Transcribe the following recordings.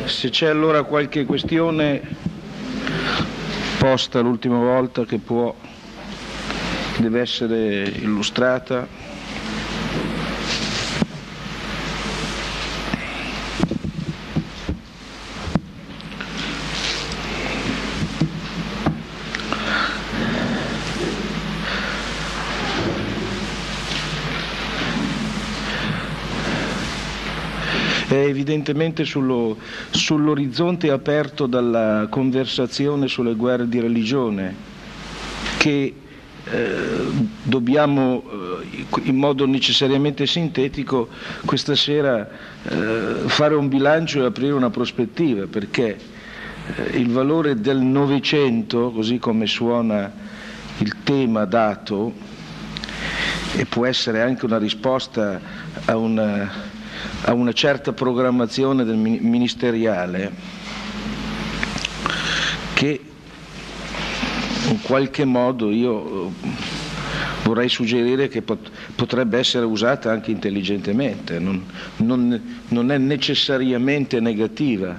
Se c'è allora qualche questione posta l'ultima volta che deve essere illustrata. È evidentemente sull'orizzonte aperto dalla conversazione sulle guerre di religione che dobbiamo in modo necessariamente sintetico questa sera fare un bilancio e aprire una prospettiva, perché il valore del Novecento, così come suona il tema dato, e può essere anche una risposta a una certa programmazione del ministeriale, che in qualche modo io vorrei suggerire che potrebbe essere usata anche intelligentemente, non è necessariamente negativa,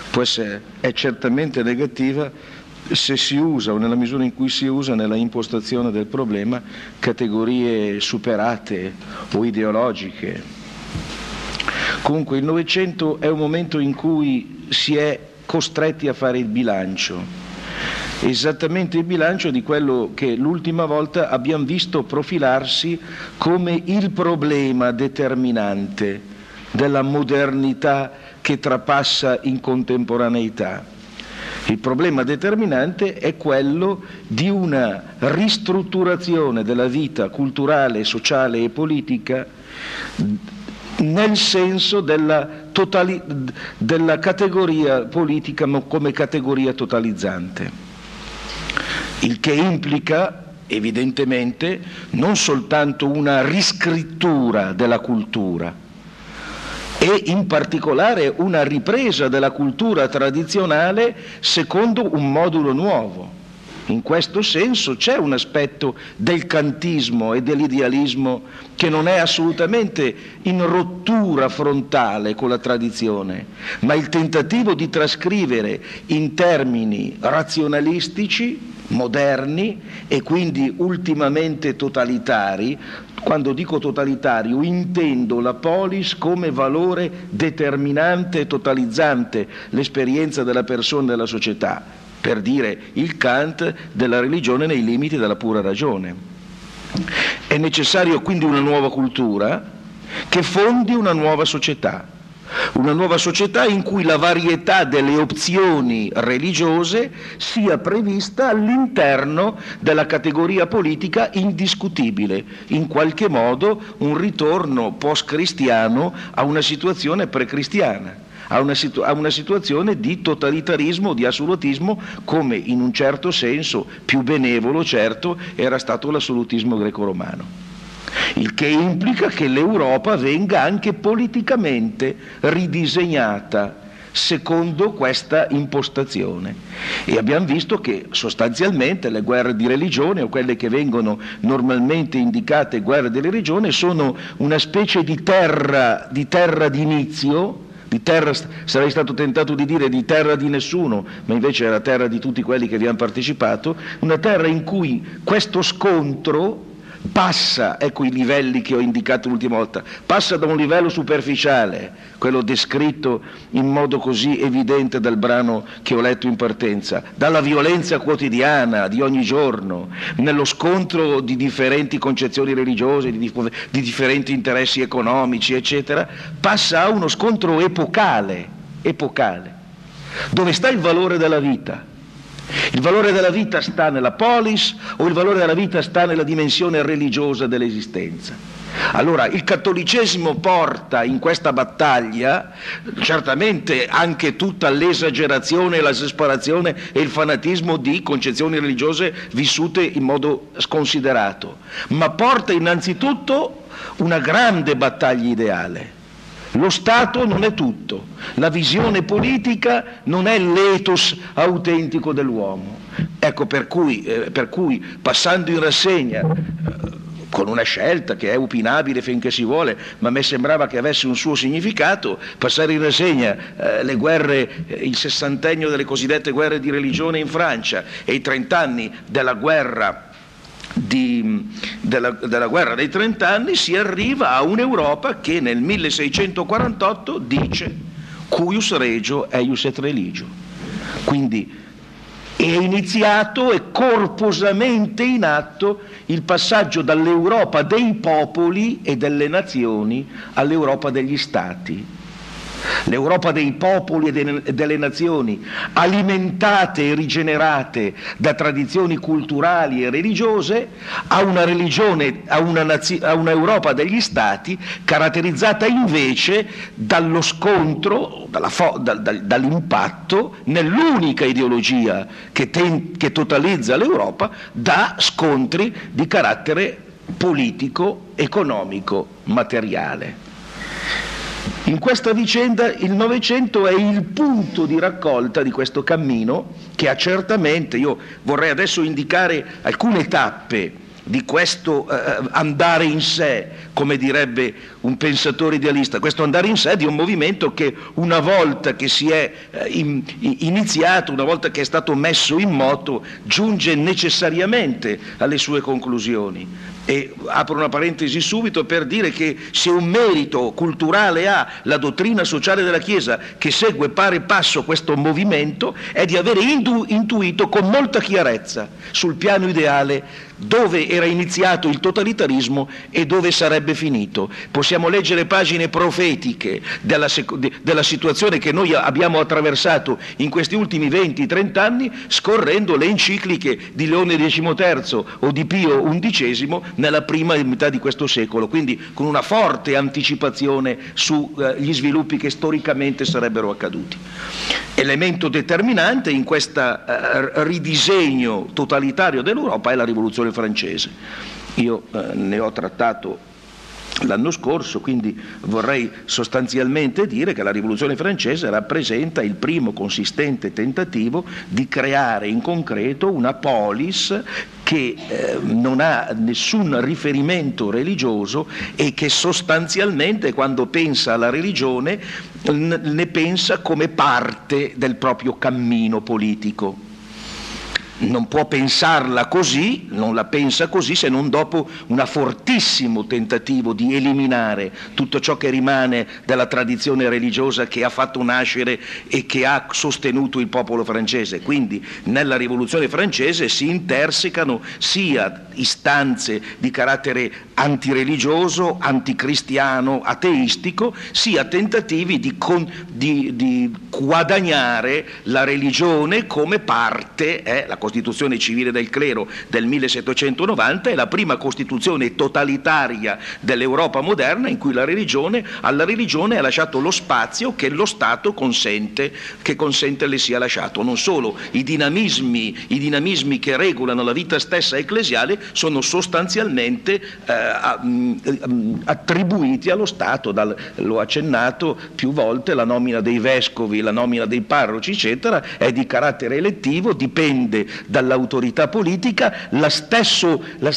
è certamente negativa se si usa, o nella misura in cui si usa nella impostazione del problema, categorie superate o ideologiche. Comunque il Novecento è un momento in cui si è costretti a fare il bilancio, esattamente il bilancio di quello che l'ultima volta abbiamo visto profilarsi come il problema determinante della modernità che trapassa in contemporaneità. Il problema determinante è quello di una ristrutturazione della vita culturale, sociale e politica nel senso della categoria politica come categoria totalizzante, il che implica evidentemente non soltanto una riscrittura della cultura e in particolare una ripresa della cultura tradizionale secondo un modulo nuovo. In questo senso c'è un aspetto del kantismo e dell'idealismo che non è assolutamente in rottura frontale con la tradizione, ma il tentativo di trascrivere in termini razionalistici, moderni e quindi ultimamente totalitari. Quando dico totalitario intendo la polis come valore determinante e totalizzante l'esperienza della persona e della società, per dire il Kant della religione nei limiti della pura ragione. È necessario quindi una nuova cultura che fondi una nuova società in cui la varietà delle opzioni religiose sia prevista all'interno della categoria politica indiscutibile, in qualche modo un ritorno post-cristiano a una situazione pre-cristiana, a una situazione di totalitarismo, di assolutismo, come in un certo senso più benevolo, certo, era stato l'assolutismo greco-romano. Il che implica che l'Europa venga anche politicamente ridisegnata secondo questa impostazione, e abbiamo visto che sostanzialmente le guerre di religione, o quelle che vengono normalmente indicate guerre di religione, sono una specie di terra d'inizio, di terra, sarei stato tentato di dire di terra di nessuno, ma invece era terra di tutti quelli che vi hanno partecipato, una terra in cui questo scontro passa, ecco i livelli che ho indicato l'ultima volta, passa da un livello superficiale, quello descritto in modo così evidente dal brano che ho letto in partenza, dalla violenza quotidiana di ogni giorno, nello scontro di differenti concezioni religiose, di differenti interessi economici, eccetera, passa a uno scontro epocale, dove sta il valore della vita. Il valore della vita sta nella polis o il valore della vita sta nella dimensione religiosa dell'esistenza? Allora il cattolicesimo porta in questa battaglia certamente anche tutta l'esagerazione, l'esasperazione e il fanatismo di concezioni religiose vissute in modo sconsiderato, ma porta innanzitutto una grande battaglia ideale. Lo Stato non è tutto, la visione politica non è l'ethos autentico dell'uomo. Ecco per cui passando in rassegna con una scelta che è opinabile finché si vuole, ma a me sembrava che avesse un suo significato, passare in rassegna le guerre, il sessantennio delle cosiddette guerre di religione in Francia e i 30 anni della guerra della guerra dei 30 anni, si arriva a un'Europa che nel 1648 dice cuius regio eius et religio. Quindi è iniziato e corposamente in atto il passaggio dall'Europa dei popoli e delle nazioni all'Europa degli stati. L'Europa dei popoli e delle nazioni, alimentate e rigenerate da tradizioni culturali e religiose, a una religione, a una Europa degli stati caratterizzata invece dallo scontro, dall'impatto nell'unica ideologia che totalizza l'Europa, da scontri di carattere politico, economico, materiale. In questa vicenda il Novecento è il punto di raccolta di questo cammino che ha certamente, io vorrei adesso indicare alcune tappe di questo andare in sé, come direbbe un pensatore idealista, questo andare in sé di un movimento che una volta che si è iniziato, una volta che è stato messo in moto, giunge necessariamente alle sue conclusioni. E apro una parentesi subito per dire che se un merito culturale ha la dottrina sociale della Chiesa, che segue pari passo questo movimento, è di avere intuito con molta chiarezza sul piano ideale dove era iniziato il totalitarismo e dove sarebbe finito. Possiamo leggere pagine profetiche della situazione che noi abbiamo attraversato in questi ultimi 20-30 anni, scorrendo le encicliche di Leone XIII o di Pio XI nella prima metà di questo secolo, quindi con una forte anticipazione sugli sviluppi che storicamente sarebbero accaduti. Elemento determinante in questo ridisegno totalitario dell'Europa è la rivoluzione francese. Io ne ho trattato l'anno scorso, quindi vorrei sostanzialmente dire che la rivoluzione francese rappresenta il primo consistente tentativo di creare in concreto una polis che non ha nessun riferimento religioso e che sostanzialmente, quando pensa alla religione, ne pensa come parte del proprio cammino politico. Non può pensarla così, non la pensa così, se non dopo un fortissimo tentativo di eliminare tutto ciò che rimane della tradizione religiosa che ha fatto nascere e che ha sostenuto il popolo francese. Quindi nella rivoluzione francese si intersecano sia istanze di carattere antireligioso, anticristiano, ateistico, sia tentativi di guadagnare la religione come parte, la Costituzione civile del clero del 1790 è la prima Costituzione totalitaria dell'Europa moderna in cui alla religione è lasciato lo spazio che lo Stato consente le sia lasciato. Non solo, i dinamismi che regolano la vita stessa ecclesiale sono sostanzialmente attribuiti allo Stato. L'ho accennato più volte, la nomina dei vescovi, la nomina dei parroci, eccetera, è di carattere elettivo, dipende dall'autorità politica, la stessa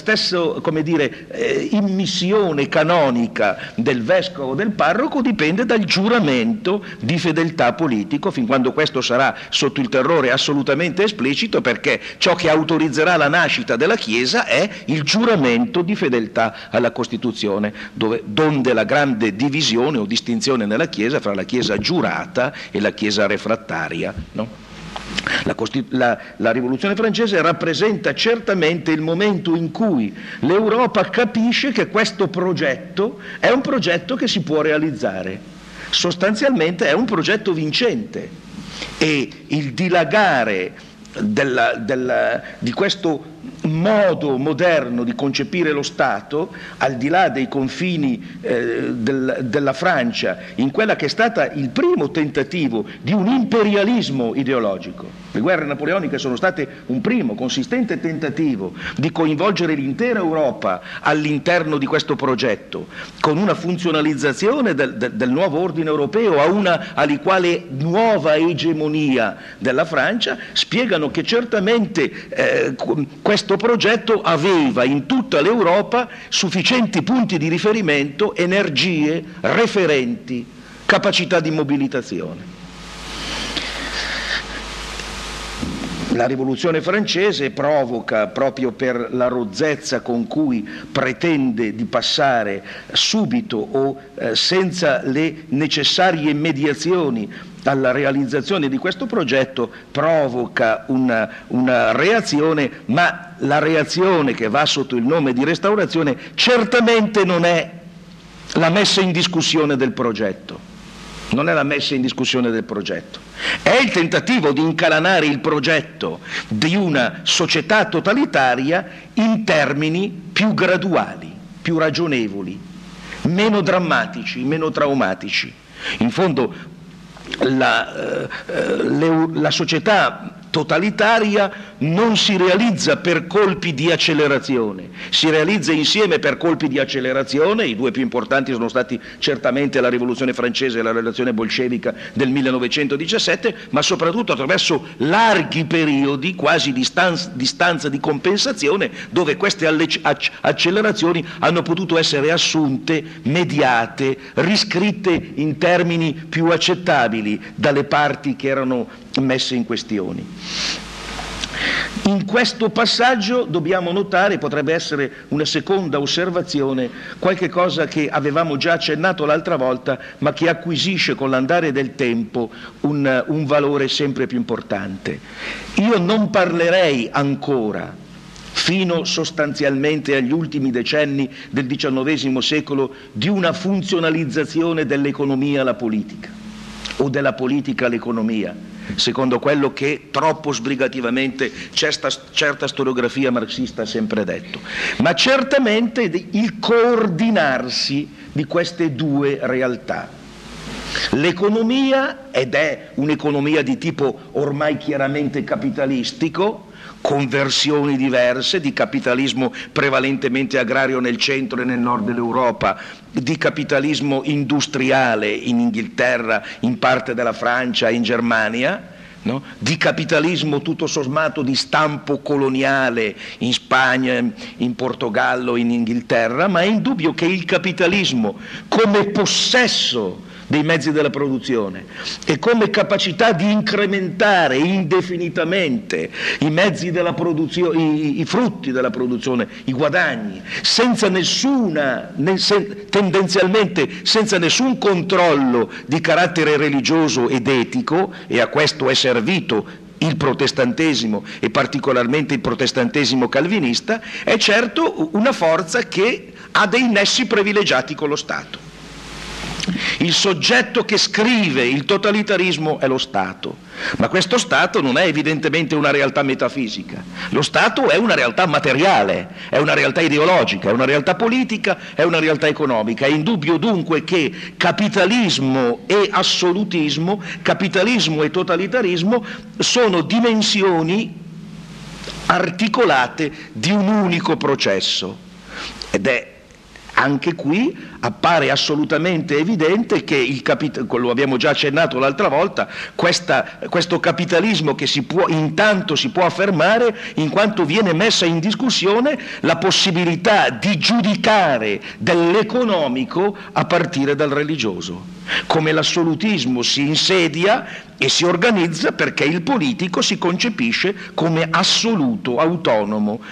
immissione canonica del vescovo o del parroco dipende dal giuramento di fedeltà politico, fin quando questo sarà sotto il terrore assolutamente esplicito, perché ciò che autorizzerà la nascita della Chiesa è il giuramento di fedeltà alla Costituzione, donde la grande divisione o distinzione nella Chiesa fra la Chiesa giurata e la Chiesa refrattaria, no? La rivoluzione francese rappresenta certamente il momento in cui l'Europa capisce che questo progetto è un progetto che si può realizzare, sostanzialmente è un progetto vincente, e il dilagare di questo modo moderno di concepire lo Stato, al di là dei confini della Francia, in quella che è stata il primo tentativo di un imperialismo ideologico. Le guerre napoleoniche sono state un primo consistente tentativo di coinvolgere l'intera Europa all'interno di questo progetto, con una funzionalizzazione del nuovo ordine europeo a una quale nuova egemonia della Francia. Spiegano che certamente questo progetto aveva in tutta l'Europa sufficienti punti di riferimento, energie, referenti, capacità di mobilitazione. La rivoluzione francese provoca, proprio per la rozzezza con cui pretende di passare subito o senza le necessarie mediazioni alla realizzazione di questo progetto, provoca una reazione, ma la reazione che va sotto il nome di restaurazione certamente non è la messa in discussione del progetto. Non è la messa in discussione del progetto, è il tentativo di incalanare il progetto di una società totalitaria in termini più graduali, più ragionevoli, meno drammatici, meno traumatici. In fondo la società totalitaria non si realizza per colpi di accelerazione, si realizza insieme per colpi di accelerazione. I due più importanti sono stati certamente la rivoluzione francese e la rivoluzione bolscevica del 1917, ma soprattutto attraverso larghi periodi, quasi di stanza di compensazione, dove queste accelerazioni hanno potuto essere assunte, mediate, riscritte in termini più accettabili dalle parti che erano messe in questione. In questo passaggio dobbiamo notare, potrebbe essere una seconda osservazione, qualche cosa che avevamo già accennato l'altra volta, ma che acquisisce con l'andare del tempo un valore sempre più importante. Io non parlerei ancora, fino sostanzialmente agli ultimi decenni del XIX secolo, di una funzionalizzazione dell'economia alla politica o della politica all'economia, secondo quello che troppo sbrigativamente certa storiografia marxista ha sempre detto, ma certamente il coordinarsi di queste due realtà. L'economia, ed è un'economia di tipo ormai chiaramente capitalistico, con versioni diverse di capitalismo prevalentemente agrario nel centro e nel nord dell'Europa, di capitalismo industriale in Inghilterra, in parte della Francia e in Germania, no? Di capitalismo tutto sommato di stampo coloniale in Spagna, in Portogallo, in Inghilterra, ma è indubbio che il capitalismo come possesso dei mezzi della produzione e come capacità di incrementare indefinitamente i mezzi della produzione, i frutti della produzione, i guadagni, tendenzialmente senza nessun controllo di carattere religioso ed etico, e a questo è servito il protestantesimo e particolarmente il protestantesimo calvinista, è certo una forza che ha dei nessi privilegiati con lo Stato. Il soggetto che scrive il totalitarismo è lo Stato, ma questo Stato non è evidentemente una realtà metafisica. Lo Stato è una realtà materiale, è una realtà ideologica, è una realtà politica, è una realtà economica. È indubbio dunque che capitalismo e assolutismo, capitalismo e totalitarismo sono dimensioni articolate di un unico processo, ed è anche qui appare assolutamente evidente che lo abbiamo già accennato l'altra volta, questo capitalismo che intanto si può affermare in quanto viene messa in discussione la possibilità di giudicare dell'economico a partire dal religioso, come l'assolutismo si insedia e si organizza perché il politico si concepisce come assoluto, autonomo,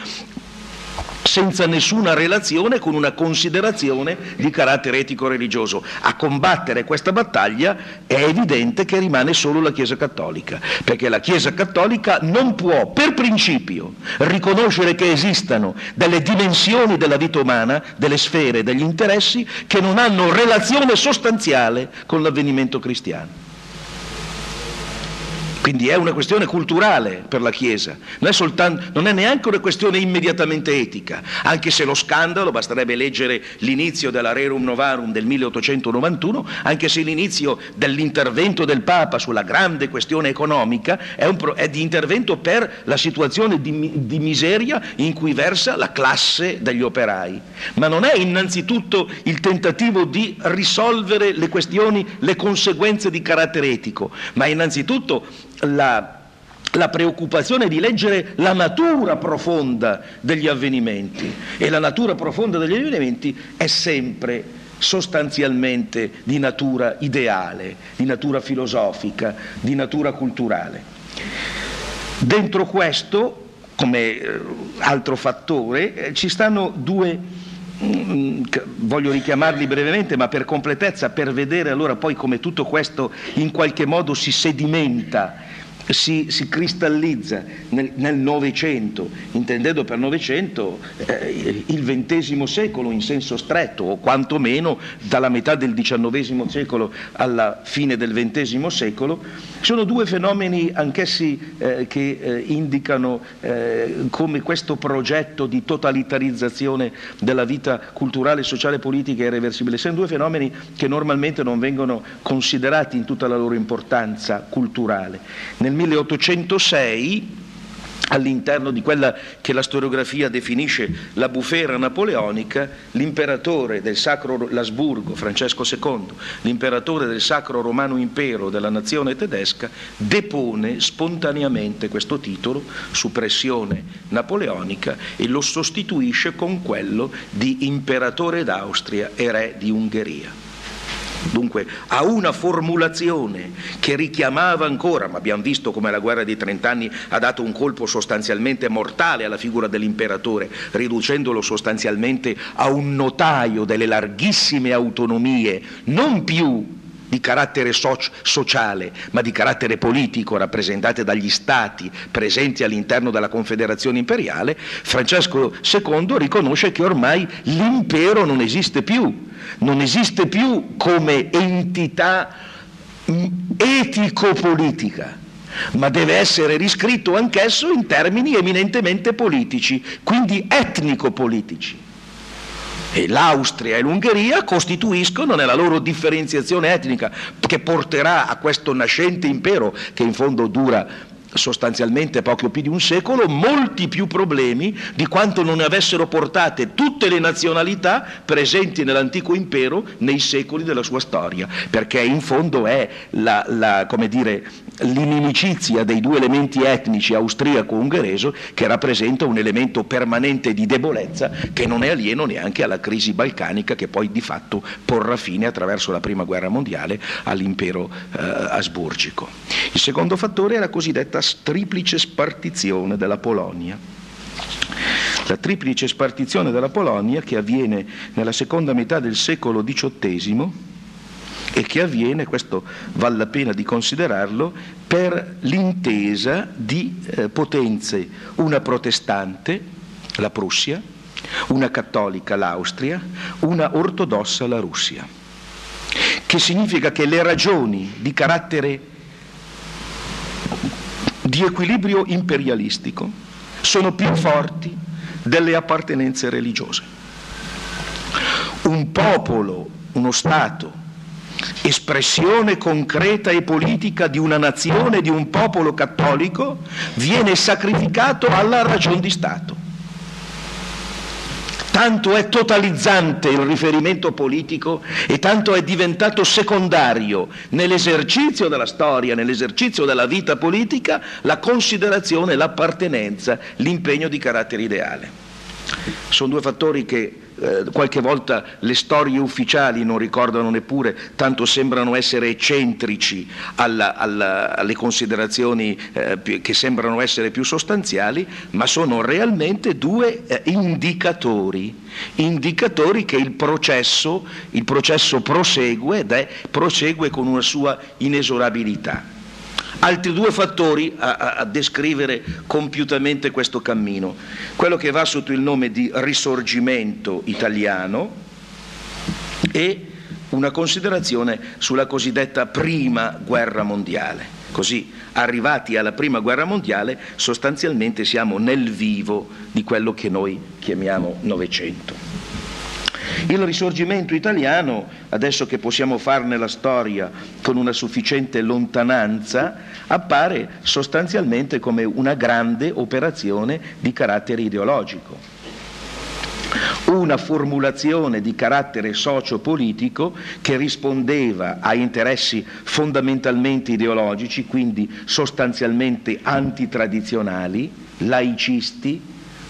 senza nessuna relazione con una considerazione di carattere etico-religioso. A combattere questa battaglia è evidente che rimane solo la Chiesa Cattolica, perché la Chiesa Cattolica non può, per principio, riconoscere che esistano delle dimensioni della vita umana, delle sfere, degli interessi che non hanno relazione sostanziale con l'avvenimento cristiano. Quindi è una questione culturale per la Chiesa, non è neanche una questione immediatamente etica, anche se lo scandalo, basterebbe leggere l'inizio della Rerum Novarum del 1891, anche se l'inizio dell'intervento del Papa sulla grande questione economica è di intervento per la situazione di miseria in cui versa la classe degli operai, ma non è innanzitutto il tentativo di risolvere le questioni, le conseguenze di carattere etico, ma innanzitutto la preoccupazione di leggere la natura profonda degli avvenimenti, e la natura profonda degli avvenimenti è sempre sostanzialmente di natura ideale, di natura filosofica, di natura culturale. Dentro questo, come altro fattore, ci stanno due, voglio richiamarli brevemente, ma per completezza, per vedere allora poi come tutto questo in qualche modo si sedimenta, si cristallizza nel Novecento, intendendo per Novecento il XX secolo in senso stretto, o quantomeno dalla metà del XIX secolo alla fine del XX secolo. Sono due fenomeni anch'essi che indicano come questo progetto di totalitarizzazione della vita culturale, sociale e politica è irreversibile. Sono due fenomeni che normalmente non vengono considerati in tutta la loro importanza culturale. Nel 1806, all'interno di quella che la storiografia definisce la bufera napoleonica, l'imperatore del Sacro l'Asburgo, Francesco II, l'imperatore del Sacro Romano Impero della nazione tedesca, depone spontaneamente questo titolo su pressione napoleonica e lo sostituisce con quello di imperatore d'Austria e re di Ungheria. Dunque a una formulazione che richiamava ancora, ma abbiamo visto come la guerra dei 30 anni ha dato un colpo sostanzialmente mortale alla figura dell'imperatore, riducendolo sostanzialmente a un notaio delle larghissime autonomie, non più di carattere sociale, ma di carattere politico, rappresentate dagli stati presenti all'interno della Confederazione imperiale. Francesco II riconosce che ormai l'impero non esiste più come entità etico-politica, ma deve essere riscritto anch'esso in termini eminentemente politici, quindi etnico-politici. E l'Austria e l'Ungheria costituiscono, nella loro differenziazione etnica che porterà a questo nascente impero, che in fondo dura sostanzialmente poco più di un secolo, molti più problemi di quanto non ne avessero portate tutte le nazionalità presenti nell'antico impero nei secoli della sua storia, perché in fondo è l'inimicizia dei due elementi etnici austriaco-ungherese che rappresenta un elemento permanente di debolezza che non è alieno neanche alla crisi balcanica, che poi di fatto porrà fine attraverso la prima guerra mondiale all'impero asburgico. Il secondo fattore è la cosiddetta triplice spartizione della Polonia. La triplice spartizione della Polonia che avviene nella seconda metà del secolo XVIII e che avviene, questo vale la pena di considerarlo, per l'intesa di potenze, una protestante, la Prussia, una cattolica, l'Austria, una ortodossa, la Russia, che significa che le ragioni di carattere di equilibrio imperialistico sono più forti delle appartenenze religiose. Un popolo, uno Stato, espressione concreta e politica di una nazione, di un popolo cattolico, viene sacrificato alla ragion di Stato. Tanto è totalizzante il riferimento politico e tanto è diventato secondario nell'esercizio della storia, nell'esercizio della vita politica, la considerazione, l'appartenenza, l'impegno di carattere ideale. Sono due fattori che qualche volta le storie ufficiali non ricordano neppure, tanto sembrano essere eccentrici alle considerazioni che sembrano essere più sostanziali, ma sono realmente due indicatori che il processo prosegue ed prosegue con una sua inesorabilità. Altri due fattori a descrivere compiutamente questo cammino: quello che va sotto il nome di risorgimento italiano e una considerazione sulla cosiddetta prima guerra mondiale. Così, arrivati alla prima guerra mondiale, sostanzialmente siamo nel vivo di quello che noi chiamiamo Novecento. Il risorgimento italiano, adesso che possiamo farne la storia con una sufficiente lontananza, appare sostanzialmente come una grande operazione di carattere ideologico. una formulazione di carattere sociopolitico che rispondeva a interessi fondamentalmente ideologici, quindi sostanzialmente antitradizionali, laicisti,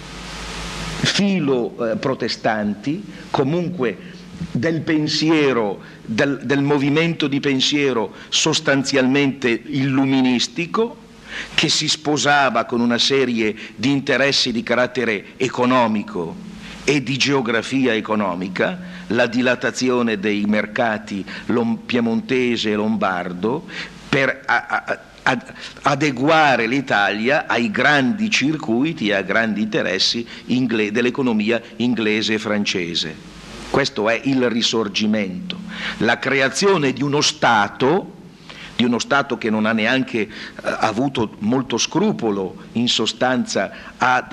filo protestanti, comunque del pensiero, del movimento di pensiero sostanzialmente illuministico, che si sposava con una serie di interessi di carattere economico e di geografia economica, la dilatazione dei mercati piemontese e lombardo, per adeguare l'Italia ai grandi circuiti e ai grandi interessi dell'economia inglese e francese. Questo è il Risorgimento, la creazione di uno Stato che non ha neanche avuto molto scrupolo in sostanza a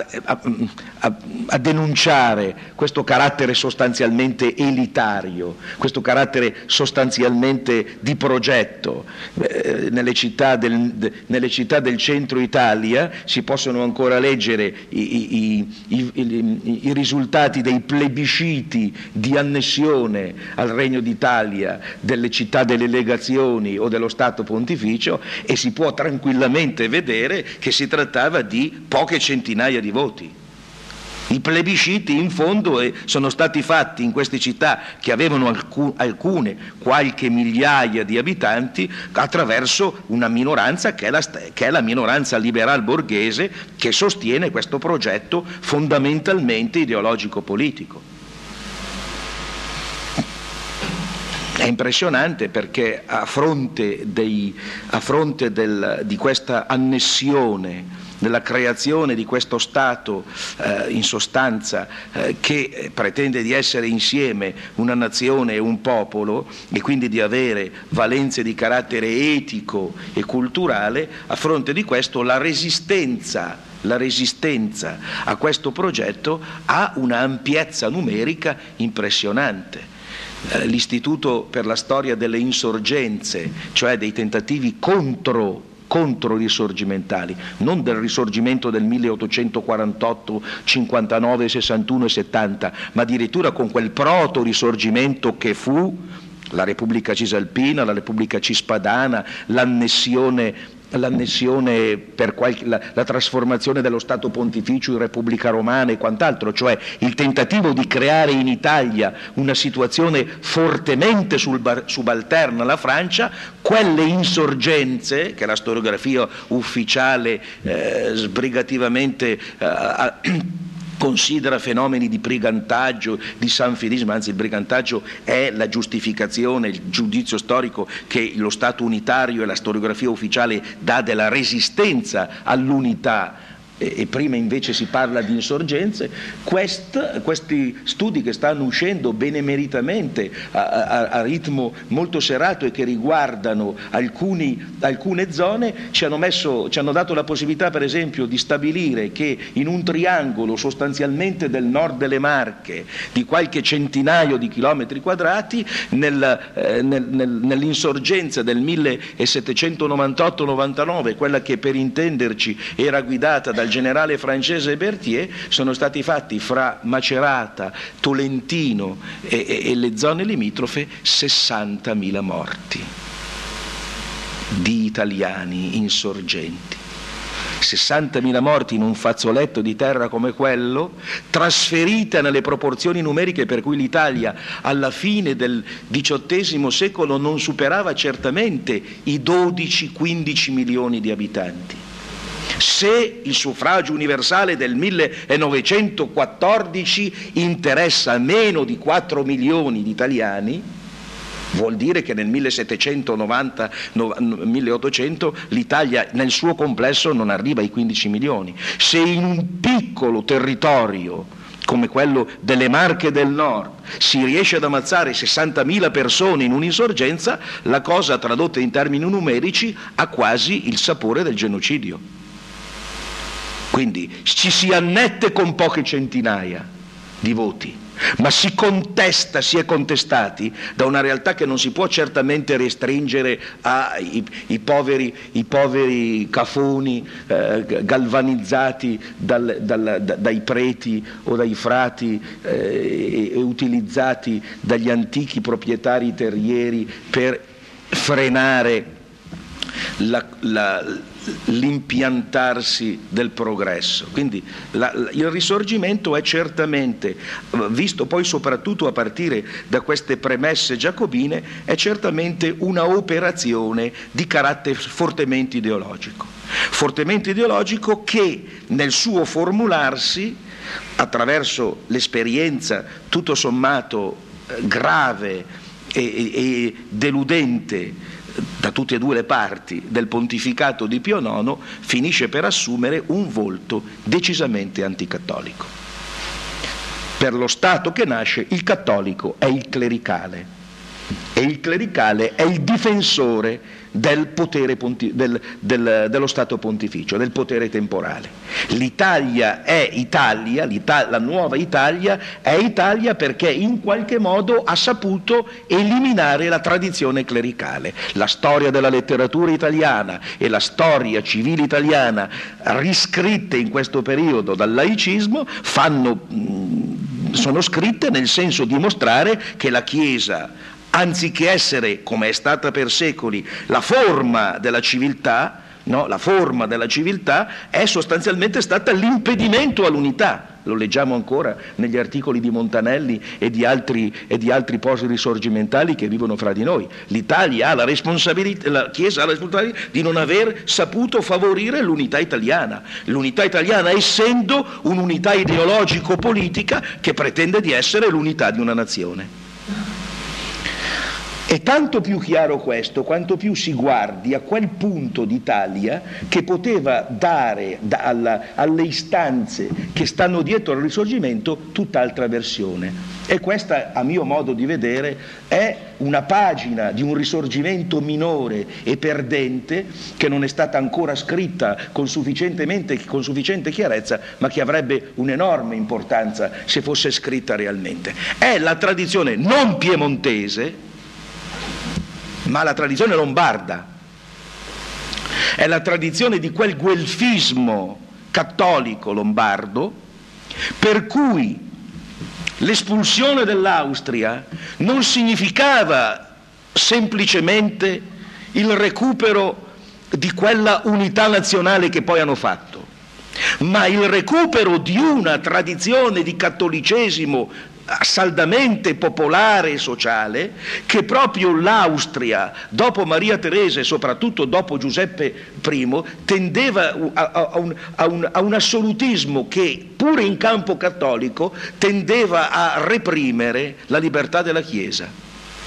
denunciare questo carattere sostanzialmente elitario, questo carattere sostanzialmente di progetto. Nelle città del centro Italia si possono ancora leggere i risultati dei plebisciti di annessione al Regno d'Italia delle città delle legazioni o dello Stato Pontificio, e si può tranquillamente vedere che si trattava di poche centinaia di voti. I plebisciti in fondo sono stati fatti in queste città che avevano qualche migliaia di abitanti attraverso una minoranza che è la minoranza liberal borghese, che sostiene questo progetto fondamentalmente ideologico-politico. È impressionante perché a fronte di questa annessione, della creazione di questo Stato in sostanza che pretende di essere insieme una nazione e un popolo, e quindi di avere valenze di carattere etico e culturale, a fronte di questo la resistenza a questo progetto ha una ampiezza numerica impressionante. L'Istituto per la storia delle insorgenze, cioè dei tentativi contro-risorgimentali, non del risorgimento del 1848, 59, 61 e 70, ma addirittura con quel proto-risorgimento che fu la Repubblica Cisalpina, la Repubblica Cispadana, l'annessione per la trasformazione dello Stato Pontificio in Repubblica Romana e quant'altro, cioè il tentativo di creare in Italia una situazione fortemente subalterna alla Francia. Quelle insorgenze che la storiografia ufficiale sbrigativamente considera fenomeni di brigantaggio, di sanfedismo, anzi il brigantaggio è la giustificazione, il giudizio storico che lo Stato unitario e la storiografia ufficiale dà della resistenza all'unità, e prima invece si parla di insorgenze. Questi studi che stanno uscendo benemeritamente a ritmo molto serrato e che riguardano alcune zone ci hanno dato la possibilità, per esempio, di stabilire che in un triangolo sostanzialmente del nord delle Marche di qualche centinaio di chilometri quadrati, nell'insorgenza del 1798-99, quella che per intenderci era guidata dal generale francese Berthier, sono stati fatti fra Macerata, Tolentino e le zone limitrofe 60.000 morti di italiani insorgenti. 60.000 morti in un fazzoletto di terra come quello, trasferita nelle proporzioni numeriche per cui l'Italia alla fine del XVIII secolo non superava certamente i 12-15 milioni di abitanti. Se il suffragio universale del 1914 interessa meno di 4 milioni di italiani, vuol dire che nel 1790-1800 l'Italia nel suo complesso non arriva ai 15 milioni. Se in un piccolo territorio come quello delle Marche del Nord si riesce ad ammazzare 60.000 persone in un'insorgenza, la cosa tradotta in termini numerici ha quasi il sapore del genocidio. Quindi ci si annette con poche centinaia di voti. ma si è contestati da una realtà che non si può certamente restringere ai poveri cafoni galvanizzati dai preti o dai frati e utilizzati dagli antichi proprietari terrieri per frenare l'impiantarsi del progresso. Quindi il risorgimento è certamente, visto poi soprattutto a partire da queste premesse giacobine, è certamente una operazione di carattere fortemente ideologico che nel suo formularsi, attraverso l'esperienza tutto sommato grave e deludente da tutte e due le parti del pontificato di Pio IX, finisce per assumere un volto decisamente anticattolico. Per lo Stato che nasce, il cattolico è il clericale, e il clericale è il difensore del potere dello Stato pontificio, del potere temporale. L'Italia è Italia, la nuova Italia è Italia perché in qualche modo ha saputo eliminare la tradizione clericale. La storia della letteratura italiana e la storia civile italiana, riscritte in questo periodo dal laicismo, sono scritte nel senso di mostrare che la Chiesa, anziché essere, come è stata per secoli, la forma della civiltà, no? La forma della civiltà è sostanzialmente stata l'impedimento all'unità. Lo leggiamo ancora negli articoli di Montanelli e di altri post-risorgimentali che vivono fra di noi. L'Italia ha la responsabilità, la Chiesa ha la responsabilità di non aver saputo favorire l'unità italiana. L'unità italiana essendo un'unità ideologico-politica che pretende di essere l'unità di una nazione. È tanto più chiaro questo quanto più si guardi a quel punto d'Italia che poteva dare alle istanze che stanno dietro al risorgimento tutt'altra versione. E questa, a mio modo di vedere, è una pagina di un risorgimento minore e perdente che non è stata ancora scritta con sufficiente chiarezza, ma che avrebbe un'enorme importanza se fosse scritta realmente. È la tradizione non piemontese, ma la tradizione lombarda, è la tradizione di quel guelfismo cattolico lombardo per cui l'espulsione dell'Austria non significava semplicemente il recupero di quella unità nazionale che poi hanno fatto, ma il recupero di una tradizione di cattolicesimo saldamente popolare e sociale che proprio l'Austria, dopo Maria Teresa e soprattutto dopo Giuseppe I, tendeva a un assolutismo che, pure in campo cattolico, tendeva a reprimere la libertà della Chiesa.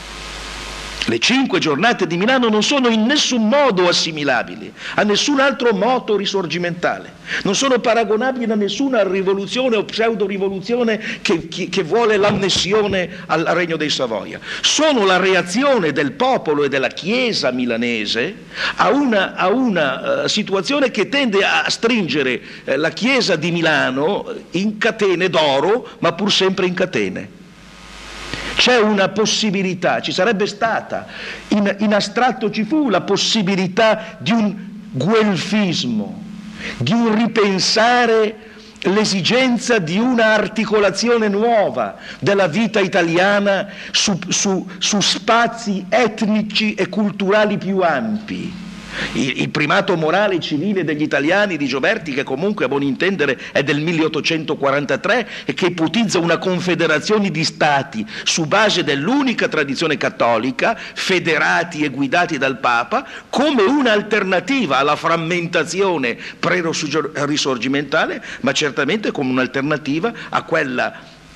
Le 5 giornate di Milano non sono in nessun modo assimilabili a nessun altro moto risorgimentale, non sono paragonabili a nessuna rivoluzione o pseudo-rivoluzione che vuole l'annessione al Regno dei Savoia. Sono la reazione del popolo e della Chiesa milanese a una situazione che tende a stringere la Chiesa di Milano in catene d'oro, ma pur sempre in catene. C'è una possibilità, ci sarebbe stata, in astratto ci fu la possibilità di un guelfismo, di un ripensare l'esigenza di una articolazione nuova della vita italiana su spazi etnici e culturali più ampi. Il primato morale e civile degli italiani di Gioberti, che comunque a buon intendere è del 1843 e che ipotizza una confederazione di stati su base dell'unica tradizione cattolica, federati e guidati dal Papa, come un'alternativa alla frammentazione pre-risorgimentale, ma certamente come un'alternativa a quella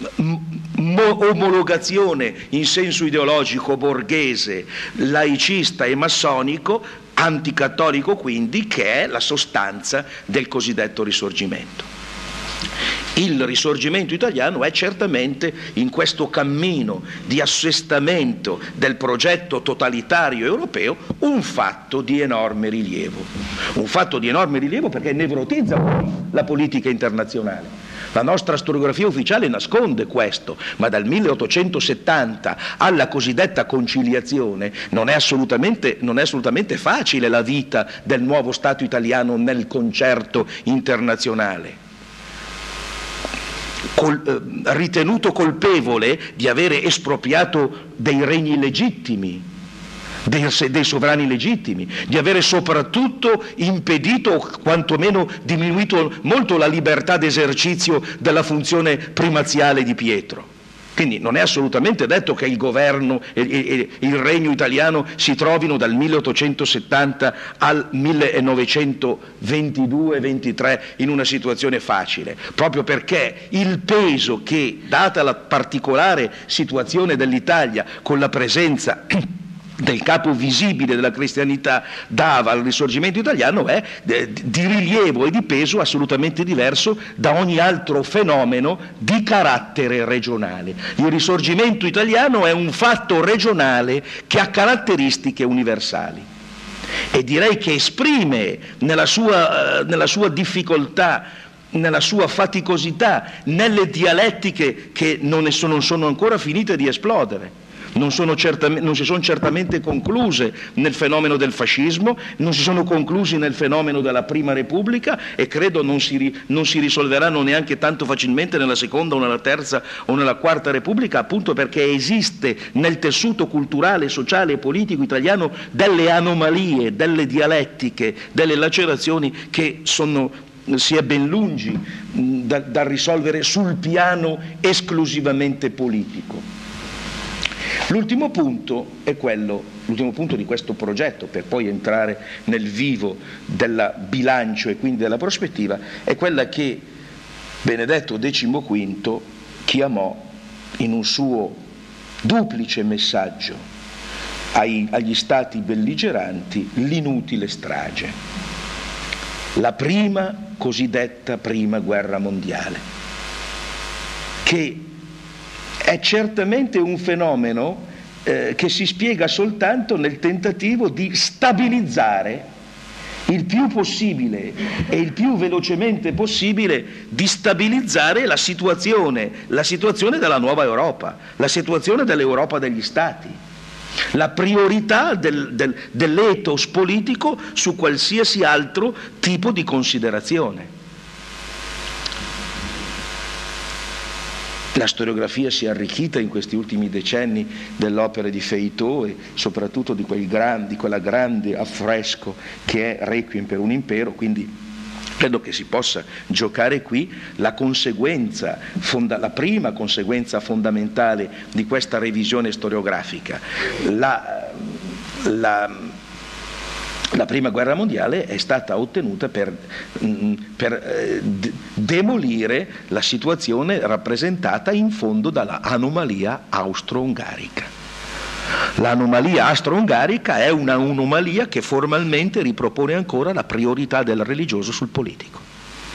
omologazione in senso ideologico borghese, laicista e massonico, anticattolico quindi, che è la sostanza del cosiddetto risorgimento. Il risorgimento italiano è certamente, in questo cammino di assestamento del progetto totalitario europeo, un fatto di enorme rilievo. Un fatto di enorme rilievo perché nevrotizza la politica internazionale. La nostra storiografia ufficiale nasconde questo, ma dal 1870 alla cosiddetta conciliazione non è assolutamente facile la vita del nuovo Stato italiano nel concerto internazionale. Ritenuto colpevole di avere espropriato dei regni legittimi, dei sovrani legittimi, di avere soprattutto impedito o quantomeno diminuito molto la libertà d'esercizio della funzione primaziale di Pietro. Quindi non è assolutamente detto che il governo e il regno italiano si trovino dal 1870 al 1922-23 in una situazione facile, proprio perché il peso che, data la particolare situazione dell'Italia con la presenza del capo visibile della cristianità, dava al risorgimento italiano, è di rilievo e di peso assolutamente diverso da ogni altro fenomeno di carattere regionale. Il risorgimento italiano è un fatto regionale che ha caratteristiche universali e direi che esprime nella sua difficoltà, nella sua faticosità, nelle dialettiche che non sono ancora finite di esplodere. Non si sono certamente concluse nel fenomeno del fascismo, non si sono conclusi nel fenomeno della Prima Repubblica e credo non si risolveranno neanche tanto facilmente nella Seconda o nella Terza o nella Quarta Repubblica, appunto perché esiste nel tessuto culturale, sociale e politico italiano delle anomalie, delle dialettiche, delle lacerazioni che si è ben lungi da risolvere sul piano esclusivamente politico. L'ultimo punto di questo progetto, per poi entrare nel vivo del bilancio e quindi della prospettiva, è quella che Benedetto XV chiamò in un suo duplice messaggio agli stati belligeranti l'inutile strage. La prima cosiddetta prima guerra mondiale, che è certamente un fenomeno che si spiega soltanto nel tentativo di stabilizzare il più possibile e il più velocemente possibile, di stabilizzare la situazione della nuova Europa, la situazione dell'Europa degli Stati, la priorità dell'ethos politico su qualsiasi altro tipo di considerazione. La storiografia si è arricchita in questi ultimi decenni dell'opera di Feydeau e soprattutto di quella grande affresco che è Requiem per un impero, quindi credo che si possa giocare qui la prima conseguenza fondamentale di questa revisione storiografica. La prima guerra mondiale è stata ottenuta per demolire la situazione rappresentata in fondo dalla anomalia austro-ungarica. L'anomalia austro-ungarica è un'anomalia che formalmente ripropone ancora la priorità del religioso sul politico.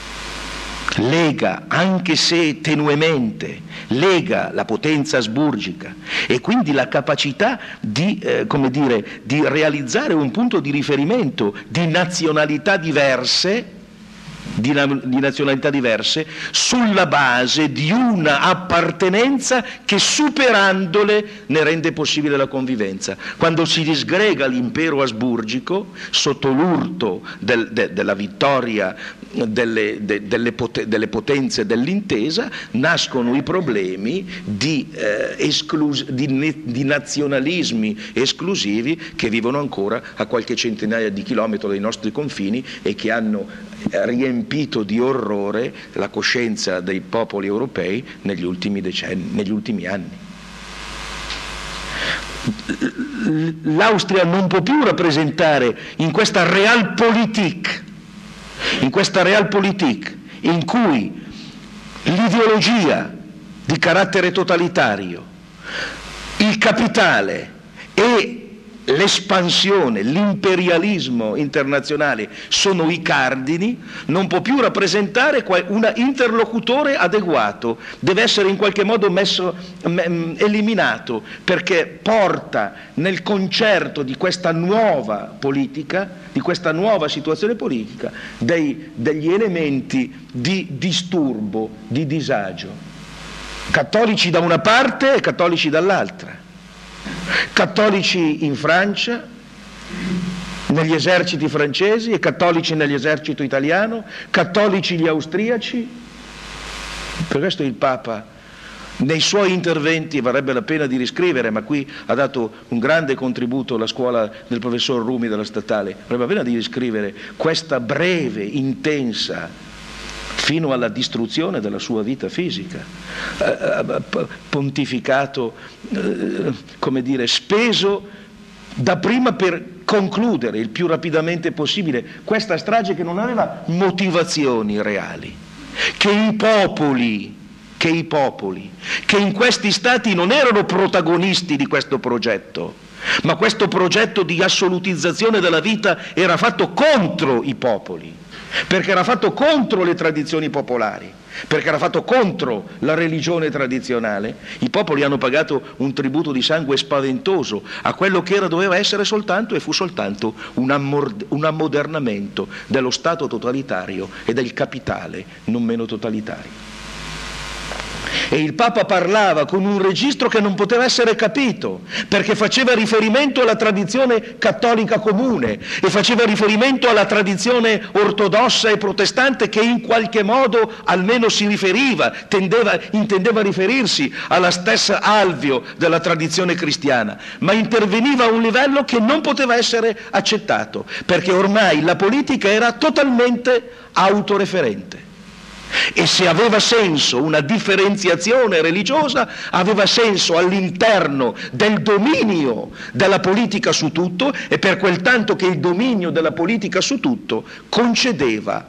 Lega, anche se tenuemente, lega la potenza asburgica e quindi la capacità di realizzare un punto di riferimento di nazionalità diverse sulla base di una appartenenza che, superandole, ne rende possibile la convivenza. Quando si disgrega l'impero asburgico sotto l'urto della vittoria delle potenze dell'intesa, nascono i problemi di nazionalismi esclusivi che vivono ancora a qualche centinaia di chilometri dai nostri confini e che hanno riempito di orrore la coscienza dei popoli europei negli ultimi decenni, negli ultimi anni. L'Austria non può più rappresentare in questa realpolitik in cui l'ideologia di carattere totalitario, il capitale e l'espansione, l'imperialismo internazionale sono i cardini, non può più rappresentare un interlocutore adeguato, deve essere in qualche modo eliminato, perché porta nel concerto di questa nuova politica, di questa nuova situazione politica, degli elementi di disturbo, di disagio. Cattolici da una parte e cattolici dall'altra. Cattolici in Francia, negli eserciti francesi, e cattolici nell'esercito italiano, cattolici gli austriaci. Per questo il Papa, nei suoi interventi, varrebbe la pena di riscrivere, ma qui ha dato un grande contributo alla scuola del professor Rumi della Statale, varrebbe la pena di riscrivere questa breve, intensa, fino alla distruzione della sua vita fisica, pontificato, come dire, speso dapprima per concludere il più rapidamente possibile questa strage che non aveva motivazioni reali, che i popoli, che in questi stati non erano protagonisti di questo progetto, ma questo progetto di assolutizzazione della vita era fatto contro i popoli, perché era fatto contro le tradizioni popolari, perché era fatto contro la religione tradizionale. I popoli hanno pagato un tributo di sangue spaventoso a quello che doveva essere soltanto e fu soltanto un ammodernamento dello Stato totalitario e del capitale non meno totalitario. E il Papa parlava con un registro che non poteva essere capito, perché faceva riferimento alla tradizione cattolica comune e faceva riferimento alla tradizione ortodossa e protestante, che in qualche modo almeno si riferiva, intendeva riferirsi alla stessa alveo della tradizione cristiana, ma interveniva a un livello che non poteva essere accettato, perché ormai la politica era totalmente autoreferente. E se aveva senso una differenziazione religiosa, aveva senso all'interno del dominio della politica su tutto, e per quel tanto che il dominio della politica su tutto concedeva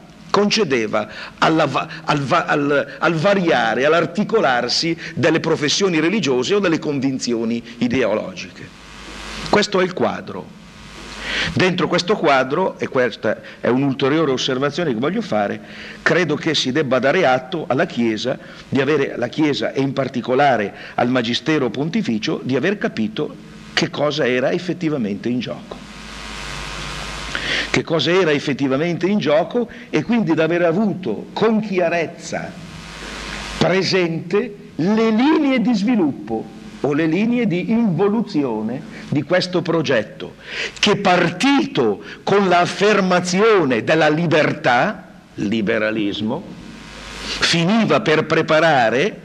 al variare, all'articolarsi delle professioni religiose o delle convinzioni ideologiche. Questo è il quadro. Dentro questo quadro, e questa è un'ulteriore osservazione che voglio fare, credo che si debba dare atto alla Chiesa, la Chiesa e in particolare al Magistero Pontificio, di aver capito che cosa era effettivamente in gioco. Che cosa era effettivamente in gioco, e quindi di aver avuto con chiarezza presente le linee di sviluppo o le linee di involuzione di questo progetto, che partito con l'affermazione della libertà, liberalismo, finiva per preparare,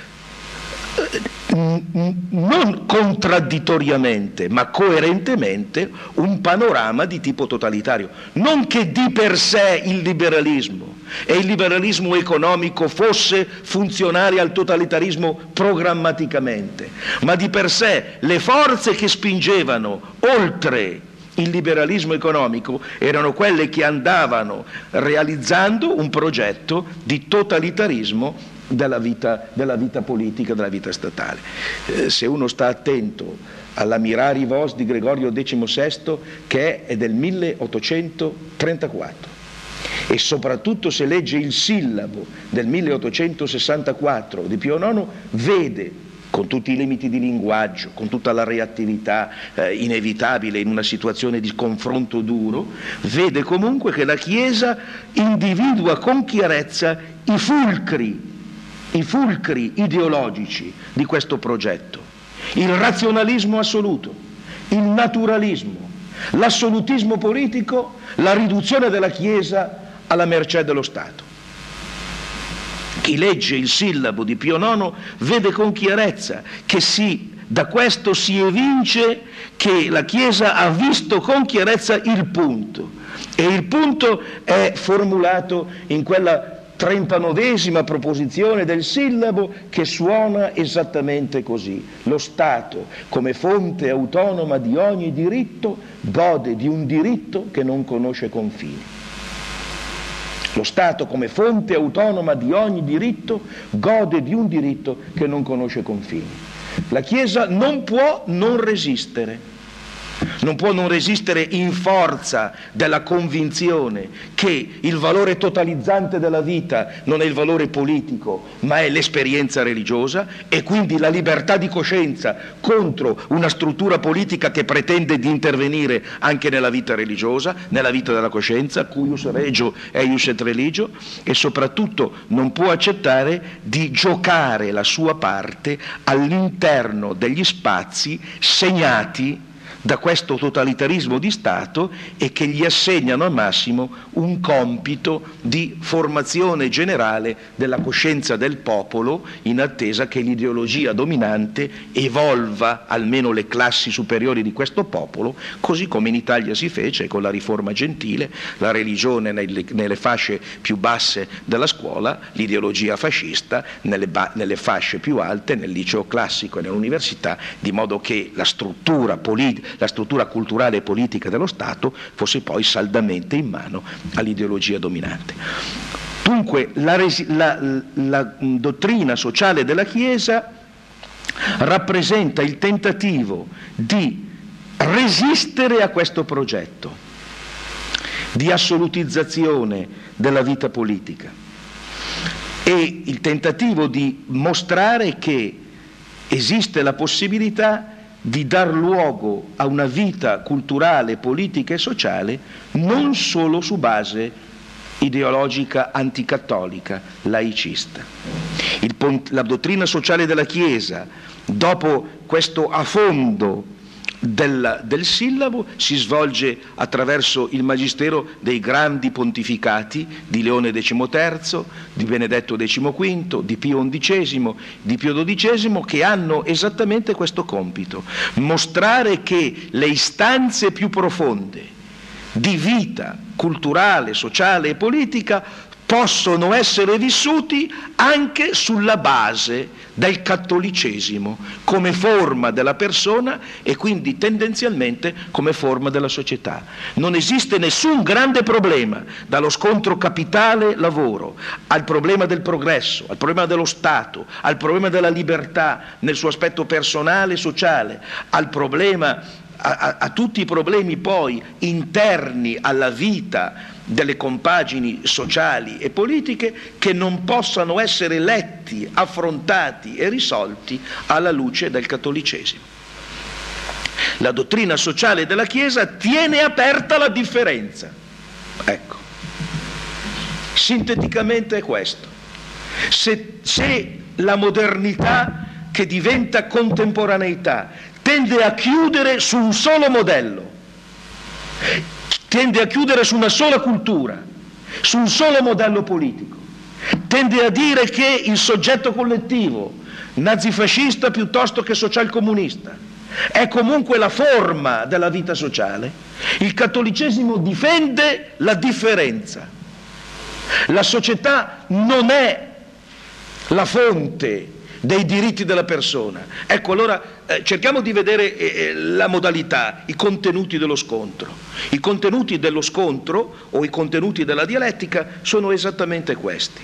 non contraddittoriamente ma coerentemente, un panorama di tipo totalitario. Non che di per sé il liberalismo e il liberalismo economico fosse funzionale al totalitarismo programmaticamente, ma di per sé le forze che spingevano oltre il liberalismo economico erano quelle che andavano realizzando un progetto di totalitarismo della vita politica, della vita statale. Se uno sta attento alla Mirari Vos di Gregorio XVI, che è del 1834, e soprattutto se legge il Sillabo del 1864 di Pio IX, vede, con tutti i limiti di linguaggio, con tutta la reattività inevitabile in una situazione di confronto duro, vede comunque che la Chiesa individua con chiarezza i fulcri ideologici di questo progetto: il razionalismo assoluto, il naturalismo, l'assolutismo politico, la riduzione della Chiesa alla mercé dello Stato. Chi legge il Sillabo di Pio IX vede con chiarezza che da questo si evince che la Chiesa ha visto con chiarezza il punto, e il punto è formulato in quella 39esima proposizione del Sillabo, che suona esattamente così: lo Stato, come fonte autonoma di ogni diritto, gode di un diritto che non conosce confini. Lo Stato, come fonte autonoma di ogni diritto, gode di un diritto che non conosce confini. La Chiesa non può non resistere, non può non resistere in forza della convinzione che il valore totalizzante della vita non è il valore politico, ma è l'esperienza religiosa, e quindi la libertà di coscienza contro una struttura politica che pretende di intervenire anche nella vita religiosa, nella vita della coscienza, cuius regio eius et religio, e soprattutto non può accettare di giocare la sua parte all'interno degli spazi segnati da questo totalitarismo di Stato e che gli assegnano al massimo un compito di formazione generale della coscienza del popolo, in attesa che l'ideologia dominante evolva almeno le classi superiori di questo popolo, così come in Italia si fece con la riforma gentile, la religione nelle fasce più basse della scuola, l'ideologia fascista nelle fasce più alte, nel liceo classico e nell'università, di modo che la struttura culturale e politica dello Stato fosse poi saldamente in mano all'ideologia dominante. Dunque la dottrina sociale della Chiesa rappresenta il tentativo di resistere a questo progetto di assolutizzazione della vita politica e il tentativo di mostrare che esiste la possibilità di dar luogo a una vita culturale, politica e sociale non solo su base ideologica anticattolica, laicista. La dottrina sociale della Chiesa, dopo questo affondo del sillabo, si svolge attraverso il magistero dei grandi pontificati di Leone XIII, di Benedetto XV, di Pio XI, di Pio XII, che hanno esattamente questo compito: mostrare che le istanze più profonde di vita culturale, sociale e politica possono essere vissuti anche sulla base del cattolicesimo come forma della persona e quindi tendenzialmente come forma della società. Non esiste nessun grande problema, dallo scontro capitale-lavoro al problema del progresso, al problema dello Stato, al problema della libertà nel suo aspetto personale e sociale, al problema a tutti i problemi poi interni alla vita delle compagini sociali e politiche, che non possano essere letti, affrontati e risolti alla luce del cattolicesimo. La dottrina sociale della Chiesa tiene aperta la differenza. Ecco, sinteticamente è questo. Se la modernità che diventa contemporaneità tende a chiudere su un solo modello, tende a chiudere su una sola cultura, su un solo modello politico, tende a dire che il soggetto collettivo, nazifascista piuttosto che socialcomunista, è comunque la forma della vita sociale, il cattolicesimo difende la differenza. La società non è la fonte dei diritti della persona. Ecco, allora cerchiamo di vedere la modalità, i contenuti dello scontro. I contenuti dello scontro o i contenuti della dialettica sono esattamente questi.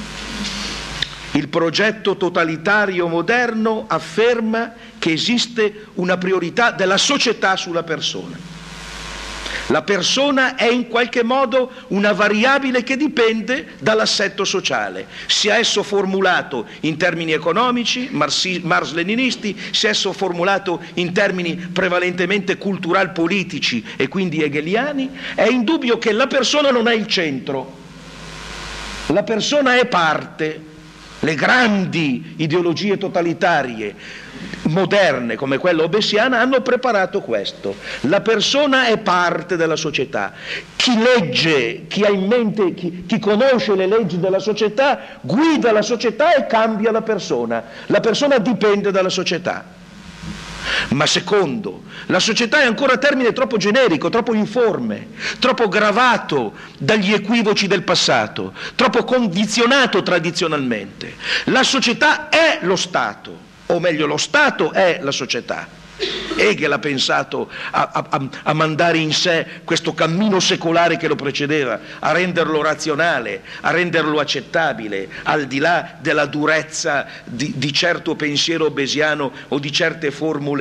Il progetto totalitario moderno afferma che esiste una priorità della società sulla persona. La persona è in qualche modo una variabile che dipende dall'assetto sociale, sia esso formulato in termini economici, mars-leninisti, sia esso formulato in termini prevalentemente cultural-politici e quindi hegeliani. È indubbio che la persona non è il centro, la persona è parte. Le grandi ideologie totalitarie moderne come quella obesiana hanno preparato questo. La persona è parte della società. Chi legge, chi ha in mente, chi conosce le leggi della società, guida la società e cambia la persona. La persona dipende dalla società. Ma secondo, la società è ancora termine troppo generico, troppo informe, troppo gravato dagli equivoci del passato, troppo condizionato tradizionalmente. La società è lo Stato, o meglio lo Stato è la società. Hegel ha pensato a mandare in sé questo cammino secolare che lo precedeva, a renderlo razionale, a renderlo accettabile, al di là della durezza di certo pensiero obesiano o di certe formule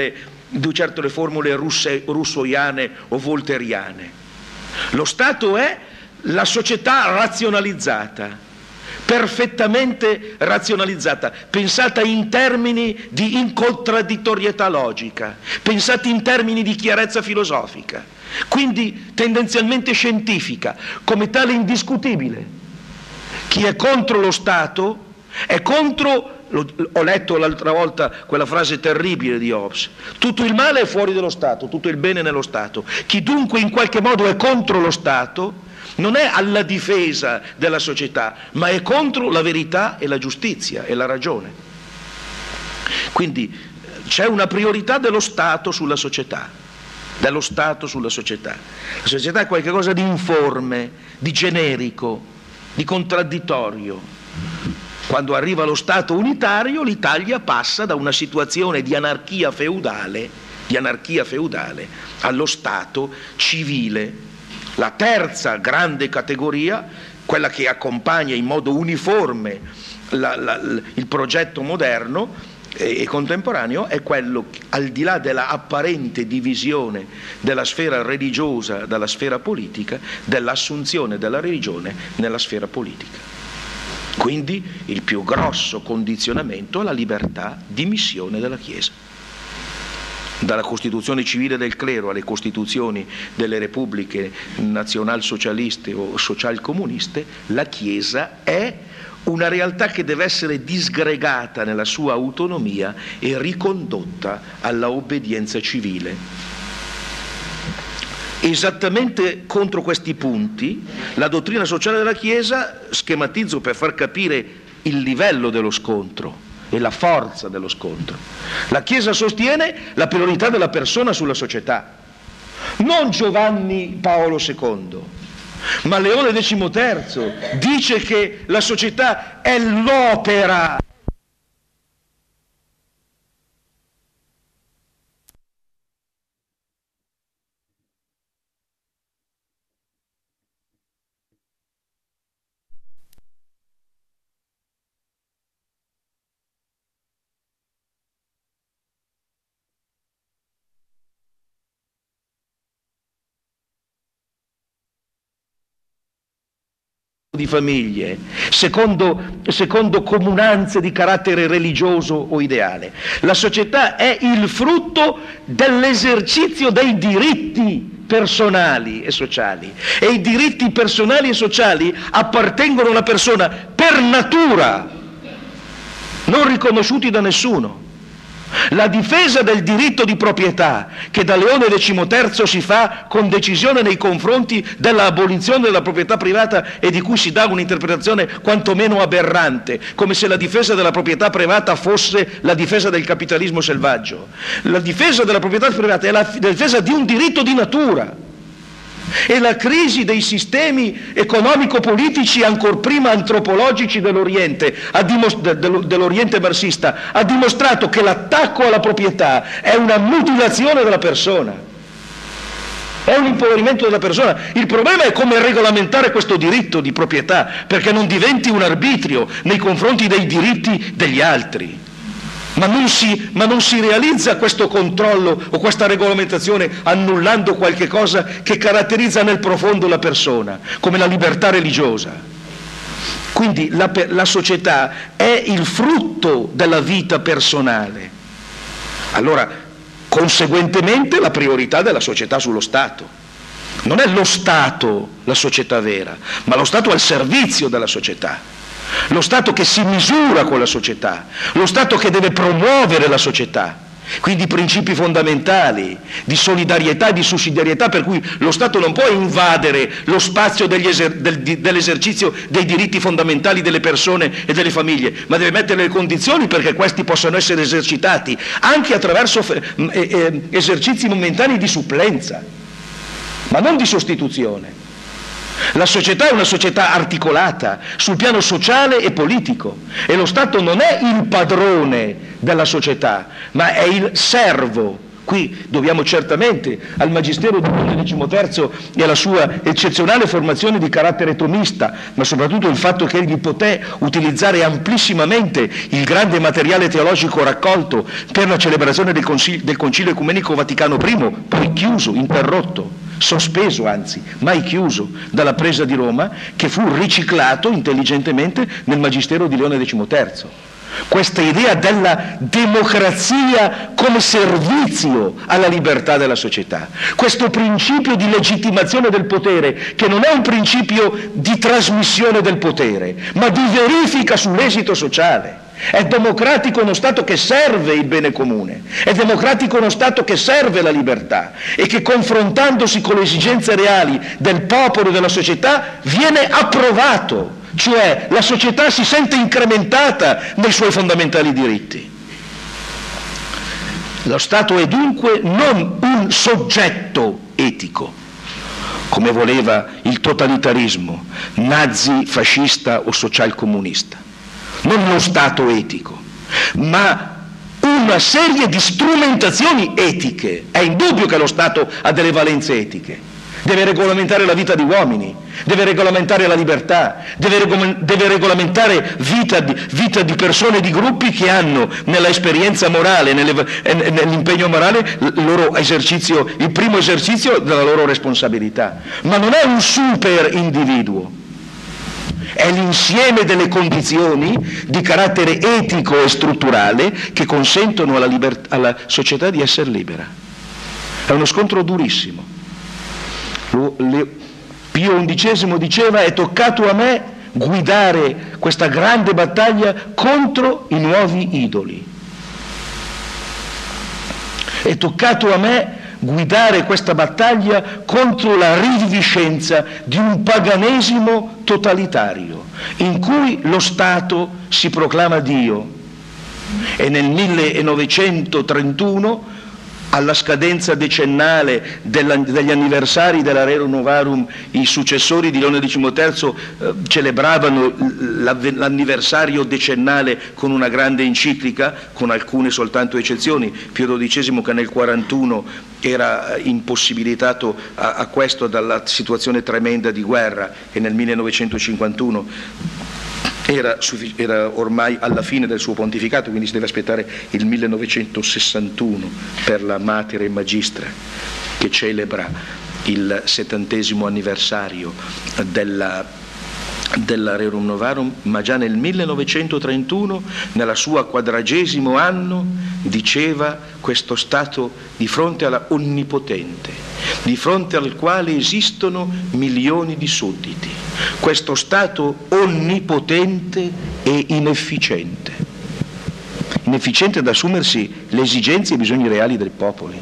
di certo le formule russoiane o voltairiane. Lo Stato è la società razionalizzata, perfettamente razionalizzata, pensata in termini di incontradittorietà logica, pensata in termini di chiarezza filosofica, quindi tendenzialmente scientifica, come tale indiscutibile. Chi è contro lo Stato è contro, ho letto l'altra volta quella frase terribile di Hobbes, tutto il male è fuori dello Stato, tutto il bene nello Stato. Chi dunque in qualche modo è contro lo Stato non è alla difesa della società, ma è contro la verità e la giustizia e la ragione. Quindi c'è una priorità dello Stato sulla società, dello Stato sulla società. La società è qualcosa di informe, di generico, di contraddittorio. Quando arriva lo Stato unitario, l'Italia passa da una situazione di anarchia feudale allo Stato civile. La terza grande categoria, quella che accompagna in modo uniforme il progetto moderno e contemporaneo, è quello, al di là della apparente divisione della sfera religiosa dalla sfera politica, dell'assunzione della religione nella sfera politica. Quindi il più grosso condizionamento alla libertà di missione della Chiesa. Dalla Costituzione civile del clero alle Costituzioni delle repubbliche nazionalsocialiste o socialcomuniste, la Chiesa è una realtà che deve essere disgregata nella sua autonomia e ricondotta alla obbedienza civile. Esattamente contro questi punti la dottrina sociale della Chiesa, schematizzo per far capire il livello dello scontro e la forza dello scontro. La Chiesa sostiene la priorità della persona sulla società, non Giovanni Paolo II, ma Leone XIII dice che la società è l'opera di famiglie, secondo comunanze di carattere religioso o ideale. La società è il frutto dell'esercizio dei diritti personali e sociali, e i diritti personali e sociali appartengono alla persona per natura, non riconosciuti da nessuno. La difesa del diritto di proprietà che da Leone XIII si fa con decisione nei confronti dell'abolizione della proprietà privata e di cui si dà un'interpretazione quantomeno aberrante, come se la difesa della proprietà privata fosse la difesa del capitalismo selvaggio. La difesa della proprietà privata è la difesa di un diritto di natura. E la crisi dei sistemi economico-politici, ancor prima antropologici dell'Oriente, dell'Oriente marxista, ha dimostrato che l'attacco alla proprietà è una mutilazione della persona, è un impoverimento della persona. Il problema è come regolamentare questo diritto di proprietà, perché non diventi un arbitrio nei confronti dei diritti degli altri. Ma non si realizza questo controllo o questa regolamentazione annullando qualche cosa che caratterizza nel profondo la persona, come la libertà religiosa. Quindi la società è il frutto della vita personale. Allora, conseguentemente, la priorità della società sullo Stato. Non è lo Stato la società vera, ma lo Stato al servizio della società. Lo Stato che si misura con la società, lo Stato che deve promuovere la società, quindi i principi fondamentali di solidarietà e di sussidiarietà, per cui lo Stato non può invadere lo spazio dell'esercizio dei diritti fondamentali delle persone e delle famiglie, ma deve mettere le condizioni perché questi possano essere esercitati anche attraverso esercizi momentanei di supplenza, ma non di sostituzione. La società è una società articolata sul piano sociale e politico, e lo Stato non è il padrone della società, ma è il servo Qui dobbiamo certamente al Magistero di Leone XIII e alla sua eccezionale formazione di carattere tomista, ma soprattutto il fatto che egli poté utilizzare amplissimamente il grande materiale teologico raccolto per la celebrazione del Concilio Ecumenico Vaticano I, poi chiuso, interrotto, sospeso anzi, mai chiuso dalla presa di Roma, che fu riciclato intelligentemente nel Magistero di Leone XIII. Questa idea della democrazia come servizio alla libertà della società, questo principio di legittimazione del potere, che non è un principio di trasmissione del potere, ma di verifica sull'esito sociale. È democratico uno Stato che serve il bene comune, è democratico uno Stato che serve la libertà e che, confrontandosi con le esigenze reali del popolo e della società, viene approvato. Cioè la società si sente incrementata nei suoi fondamentali diritti. Lo Stato è dunque non un soggetto etico, come voleva il totalitarismo nazi, fascista o socialcomunista, non uno Stato etico, ma una serie di strumentazioni etiche. È indubbio che lo Stato ha delle valenze etiche. Deve regolamentare la vita di uomini, deve regolamentare la libertà, deve regolamentare vita di persone, di gruppi che hanno nella esperienza morale, nell'impegno morale, il primo esercizio della loro responsabilità. Ma non è un super individuo, è l'insieme delle condizioni di carattere etico e strutturale che consentono alla società di essere libera. È uno scontro durissimo. Pio XI diceva: è toccato a me guidare questa grande battaglia contro i nuovi idoli. È toccato a me guidare questa battaglia contro la riviviscenza di un paganesimo totalitario, in cui lo Stato si proclama Dio. E nel 1931, alla scadenza decennale degli anniversari della Rerum Novarum, i successori di Leone XIII celebravano l'anniversario decennale con una grande enciclica, con alcune soltanto eccezioni. Pio XII, che nel 1941 era impossibilitato a questo dalla situazione tremenda di guerra, e nel 1951 era ormai alla fine del suo pontificato, quindi si deve aspettare il 1961 per la Mater Magistra, che celebra il 70° anniversario della Rerum Novarum. Ma già nel 1931, nella sua 40° anno, diceva: questo Stato di fronte alla Onnipotente, di fronte al quale esistono milioni di sudditi, questo Stato onnipotente e inefficiente ad assumersi le esigenze e i bisogni reali dei popoli.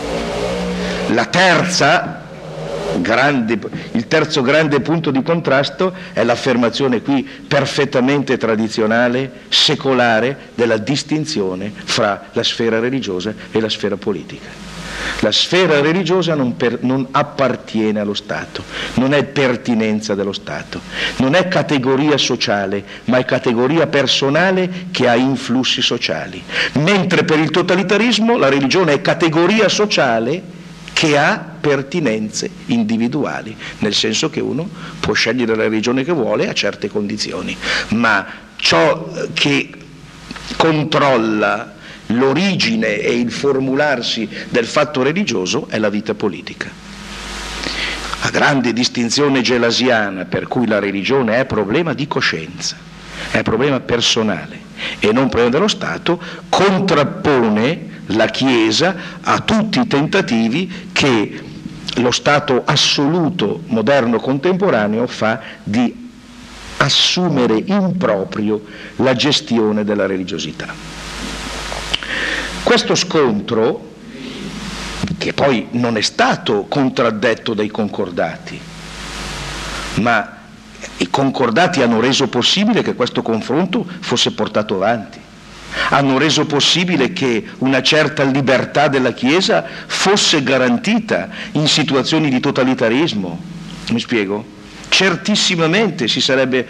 Il terzo grande punto di contrasto è l'affermazione qui perfettamente tradizionale, secolare, della distinzione fra la sfera religiosa e la sfera politica. La sfera religiosa non appartiene allo Stato, non è pertinenza dello Stato, non è categoria sociale, ma è categoria personale che ha influssi sociali. Mentre per il totalitarismo la religione è categoria sociale che ha pertinenze individuali, nel senso che uno può scegliere la religione che vuole a certe condizioni, ma ciò che controlla l'origine e il formularsi del fatto religioso è la vita politica. La grande distinzione gelasiana per cui la religione è problema di coscienza, è problema personale e non problema dello Stato, contrappone la Chiesa a tutti i tentativi che lo Stato assoluto moderno contemporaneo fa di assumere in proprio la gestione della religiosità. Questo scontro, che poi non è stato contraddetto dai concordati, ma i concordati hanno reso possibile che questo confronto fosse portato avanti, hanno reso possibile che una certa libertà della Chiesa fosse garantita in situazioni di totalitarismo. Mi spiego? certissimamente si sarebbe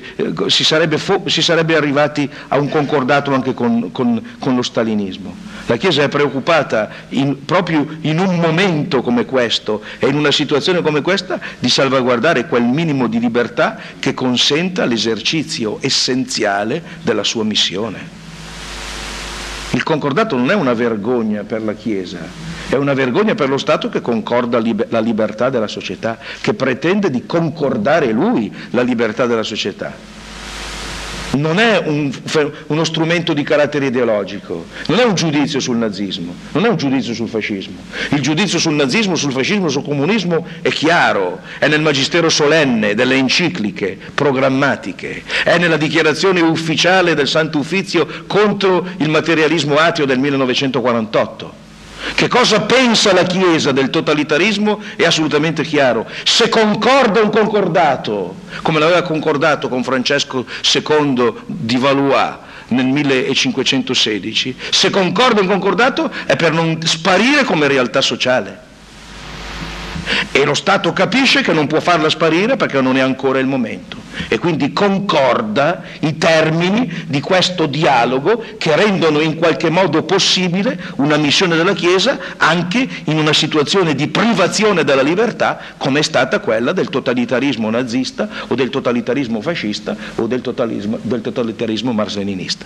arrivati a un concordato anche con lo stalinismo. La Chiesa è preoccupata proprio in un momento come questo e in una situazione come questa di salvaguardare quel minimo di libertà che consenta l'esercizio essenziale della sua missione. Il concordato non è una vergogna per la Chiesa, è una vergogna per lo Stato che concorda la libertà della società, che pretende di concordare lui la libertà della società. Non è uno strumento di carattere ideologico, non è un giudizio sul nazismo, non è un giudizio sul fascismo. Il giudizio sul nazismo, sul fascismo, sul comunismo è chiaro, è nel magistero solenne delle encicliche programmatiche, è nella dichiarazione ufficiale del Santo Uffizio contro il materialismo ateo del 1948. Che cosa pensa la Chiesa del totalitarismo è assolutamente chiaro. Se concorda un concordato, come l'aveva concordato con Francesco II di Valois nel 1516, se concorda un concordato è per non sparire come realtà sociale. E lo Stato capisce che non può farla sparire perché non è ancora il momento e quindi concorda i termini di questo dialogo che rendono in qualche modo possibile una missione della Chiesa anche in una situazione di privazione della libertà come è stata quella del totalitarismo nazista o del totalitarismo fascista o del totalitarismo marxist-leninista.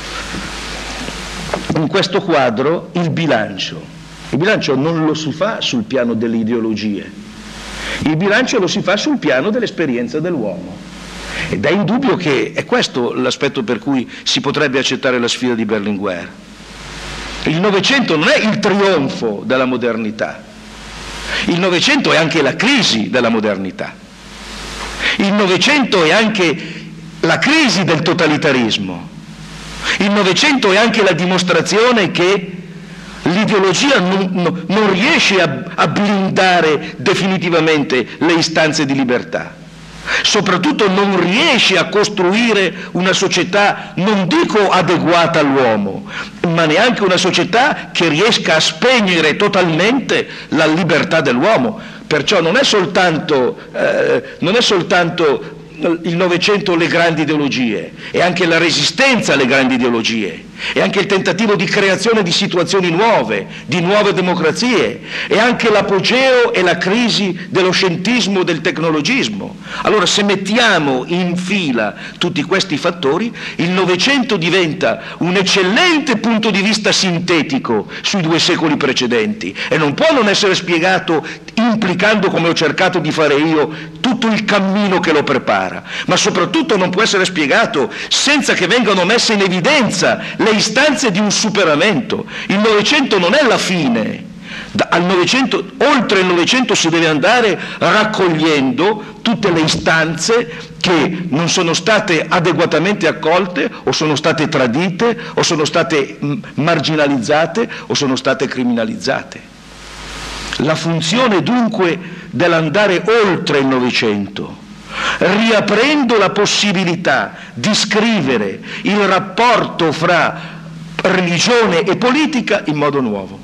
In questo quadro il bilancio non lo si fa sul piano delle ideologie, il bilancio lo si fa sul piano dell'esperienza dell'uomo. Ed è indubbio che è questo l'aspetto per cui si potrebbe accettare la sfida di Berlinguer. Il Novecento non è il trionfo della modernità, il Novecento è anche la crisi della modernità, il Novecento è anche la crisi del totalitarismo, il Novecento è anche la dimostrazione che l'ideologia non riesce a blindare definitivamente le istanze di libertà, soprattutto non riesce a costruire una società, non dico adeguata all'uomo, ma neanche una società che riesca a spegnere totalmente la libertà dell'uomo. Perciò non è soltanto il Novecento le grandi ideologie, è anche la resistenza alle grandi ideologie, è anche il tentativo di creazione di situazioni nuove, di nuove democrazie, è anche l'apogeo e la crisi dello scientismo e del tecnologismo. Allora, se mettiamo in fila tutti questi fattori, il Novecento diventa un eccellente punto di vista sintetico sui 2 secoli precedenti e non può non essere spiegato implicando, come ho cercato di fare io, tutto il cammino che lo prepara, ma soprattutto non può essere spiegato senza che vengano messe in evidenza le istanze di un superamento. Il Novecento non è la fine. Oltre il Novecento si deve andare raccogliendo tutte le istanze che non sono state adeguatamente accolte o sono state tradite o sono state marginalizzate o sono state criminalizzate. La funzione dunque dell'andare oltre il Novecento, riaprendo la possibilità di scrivere il rapporto fra religione e politica in modo nuovo.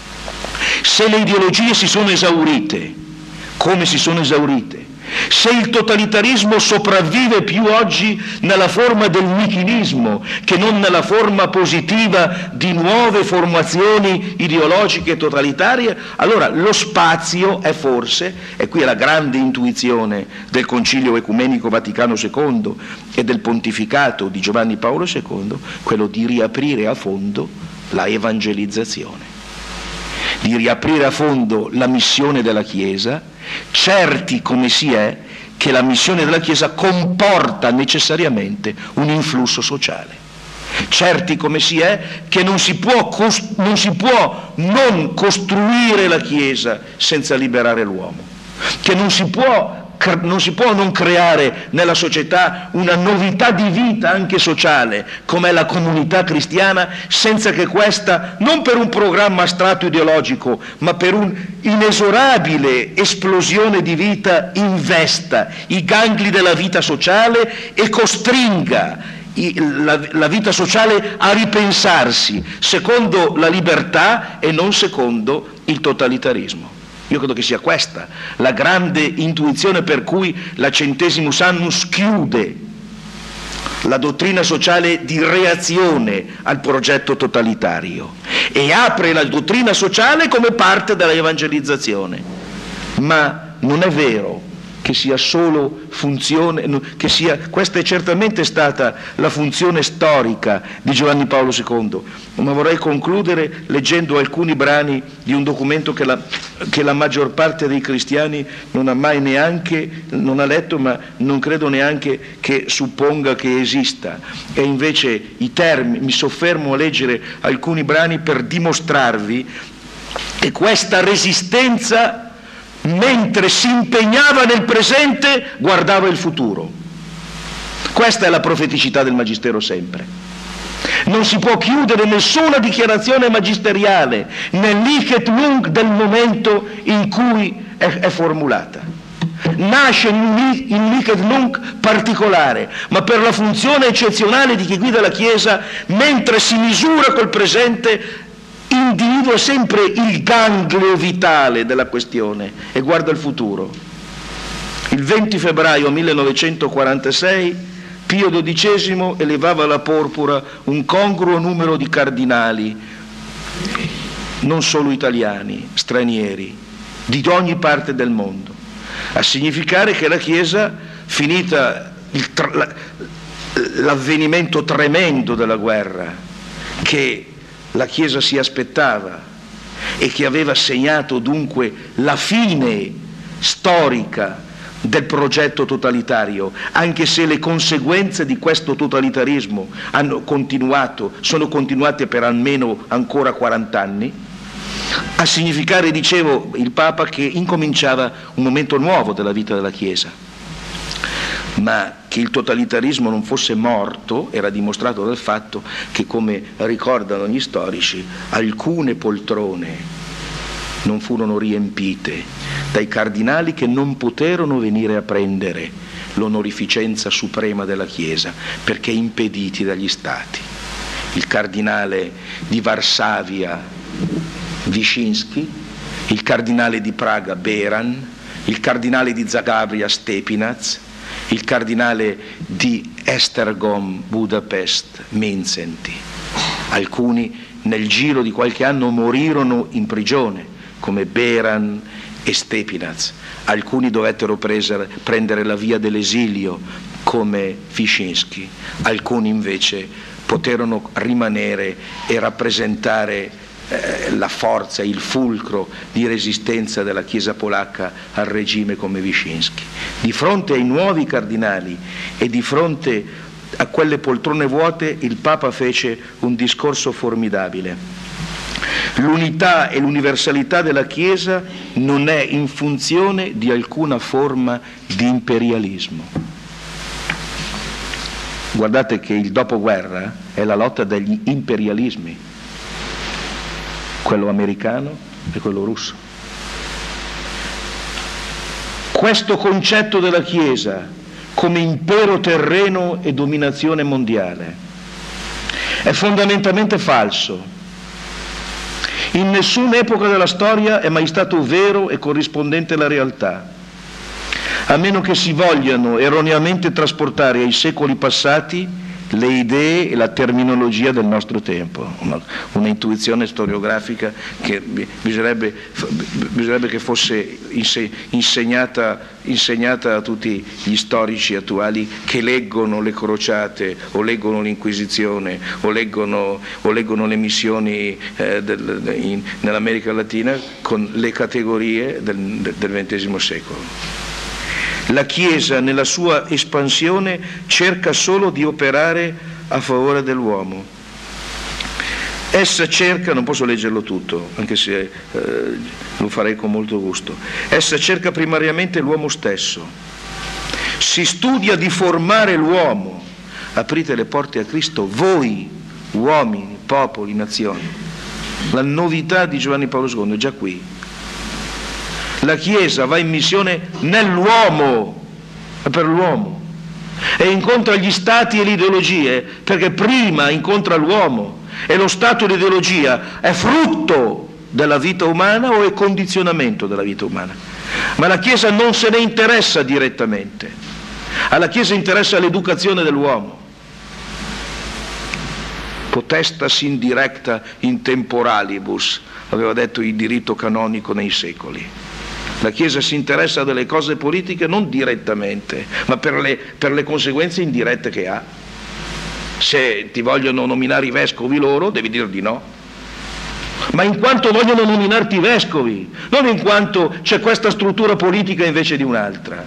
Se le ideologie si sono esaurite, come si sono esaurite, se il totalitarismo sopravvive più oggi nella forma del nichilismo che non nella forma positiva di nuove formazioni ideologiche totalitarie, allora lo spazio è forse, e qui è la grande intuizione del Concilio Ecumenico Vaticano II e del pontificato di Giovanni Paolo II, quello di riaprire a fondo la evangelizzazione, di riaprire a fondo la missione della Chiesa, certi come si è che la missione della Chiesa comporta necessariamente un influsso sociale, certi come si è che non si può non costruire la Chiesa senza liberare l'uomo, che non si può non creare nella società una novità di vita anche sociale come è la comunità cristiana senza che questa, non per un programma astratto ideologico ma per un'inesorabile esplosione di vita, investa i gangli della vita sociale e costringa la vita sociale a ripensarsi secondo la libertà e non secondo il totalitarismo. Io credo che sia questa la grande intuizione per cui la Centesimus Annus chiude la dottrina sociale di reazione al progetto totalitario e apre la dottrina sociale come parte della evangelizzazione. Ma non è vero che sia solo funzione, questa è certamente stata la funzione storica di Giovanni Paolo II, ma vorrei concludere leggendo alcuni brani di un documento che la maggior parte dei cristiani non ha letto, ma non credo neanche che supponga che esista. E invece mi soffermo a leggere alcuni brani per dimostrarvi che questa resistenza, mentre si impegnava nel presente, guardava il futuro. Questa è la profeticità del Magistero sempre. Non si può chiudere nessuna dichiarazione magisteriale nel licet nunc del momento in cui è formulata. Nasce in un licet nunc particolare, ma per la funzione eccezionale di chi guida la Chiesa, mentre si misura col presente, individua sempre il ganglio vitale della questione e guarda il futuro. Il 20 febbraio 1946 Pio XII elevava alla porpora un congruo numero di cardinali, non solo italiani, stranieri, di ogni parte del mondo, a significare che la Chiesa, finita l'avvenimento tremendo della guerra, che la Chiesa si aspettava e che aveva segnato dunque la fine storica del progetto totalitario, anche se le conseguenze di questo totalitarismo sono continuate per almeno ancora 40 anni, a significare, dicevo, il Papa, che incominciava un momento nuovo della vita della Chiesa. Ma che il totalitarismo non fosse morto era dimostrato dal fatto che, come ricordano gli storici, alcune poltrone non furono riempite dai cardinali che non poterono venire a prendere l'onorificenza suprema della Chiesa perché impediti dagli stati. Il cardinale di Varsavia Wyszynski, il cardinale di Praga Beran, il cardinale di Zagabria Stepinac, il cardinale di Esztergom Budapest Mindszenty. Alcuni nel giro di qualche anno morirono in prigione, come Beran e Stepinac. Alcuni dovettero prendere la via dell'esilio, come Wyszynski. Alcuni invece poterono rimanere e rappresentare la forza, il fulcro di resistenza della Chiesa polacca al regime, come Wyszynski. Di fronte ai nuovi cardinali e di fronte a quelle poltrone vuote, il Papa fece un discorso formidabile. L'unità e l'universalità della Chiesa non è in funzione di alcuna forma di imperialismo. Guardate che il dopoguerra è la lotta degli imperialismi, quello americano e quello russo. Questo concetto della Chiesa come impero terreno e dominazione mondiale è fondamentalmente falso. In nessuna epoca della storia è mai stato vero e corrispondente alla realtà, a meno che si vogliano erroneamente trasportare ai secoli passati le idee e la terminologia del nostro tempo, una intuizione storiografica che bisognerebbe che fosse insegnata a tutti gli storici attuali che leggono le crociate o leggono l'Inquisizione o leggono le missioni nell'America Latina con le categorie del XX secolo. La Chiesa nella sua espansione cerca solo di operare a favore dell'uomo. Essa cerca, non posso leggerlo tutto, anche se lo farei con molto gusto, essa cerca primariamente l'uomo stesso. Si studia di formare l'uomo. Aprite le porte a Cristo, voi, uomini, popoli, nazioni. La novità di Giovanni Paolo II è già qui. La Chiesa va in missione nell'uomo, per l'uomo, e incontra gli stati e le ideologie, perché prima incontra l'uomo, e lo stato e l'ideologia è frutto della vita umana o è condizionamento della vita umana? Ma la Chiesa non se ne interessa direttamente. Alla Chiesa interessa l'educazione dell'uomo. Potestas indirecta in temporalibus, aveva detto il diritto canonico nei secoli. La Chiesa si interessa delle cose politiche non direttamente, ma per le conseguenze indirette che ha. Se ti vogliono nominare i vescovi loro, devi dire di no. Ma in quanto vogliono nominarti vescovi, non in quanto c'è questa struttura politica invece di un'altra.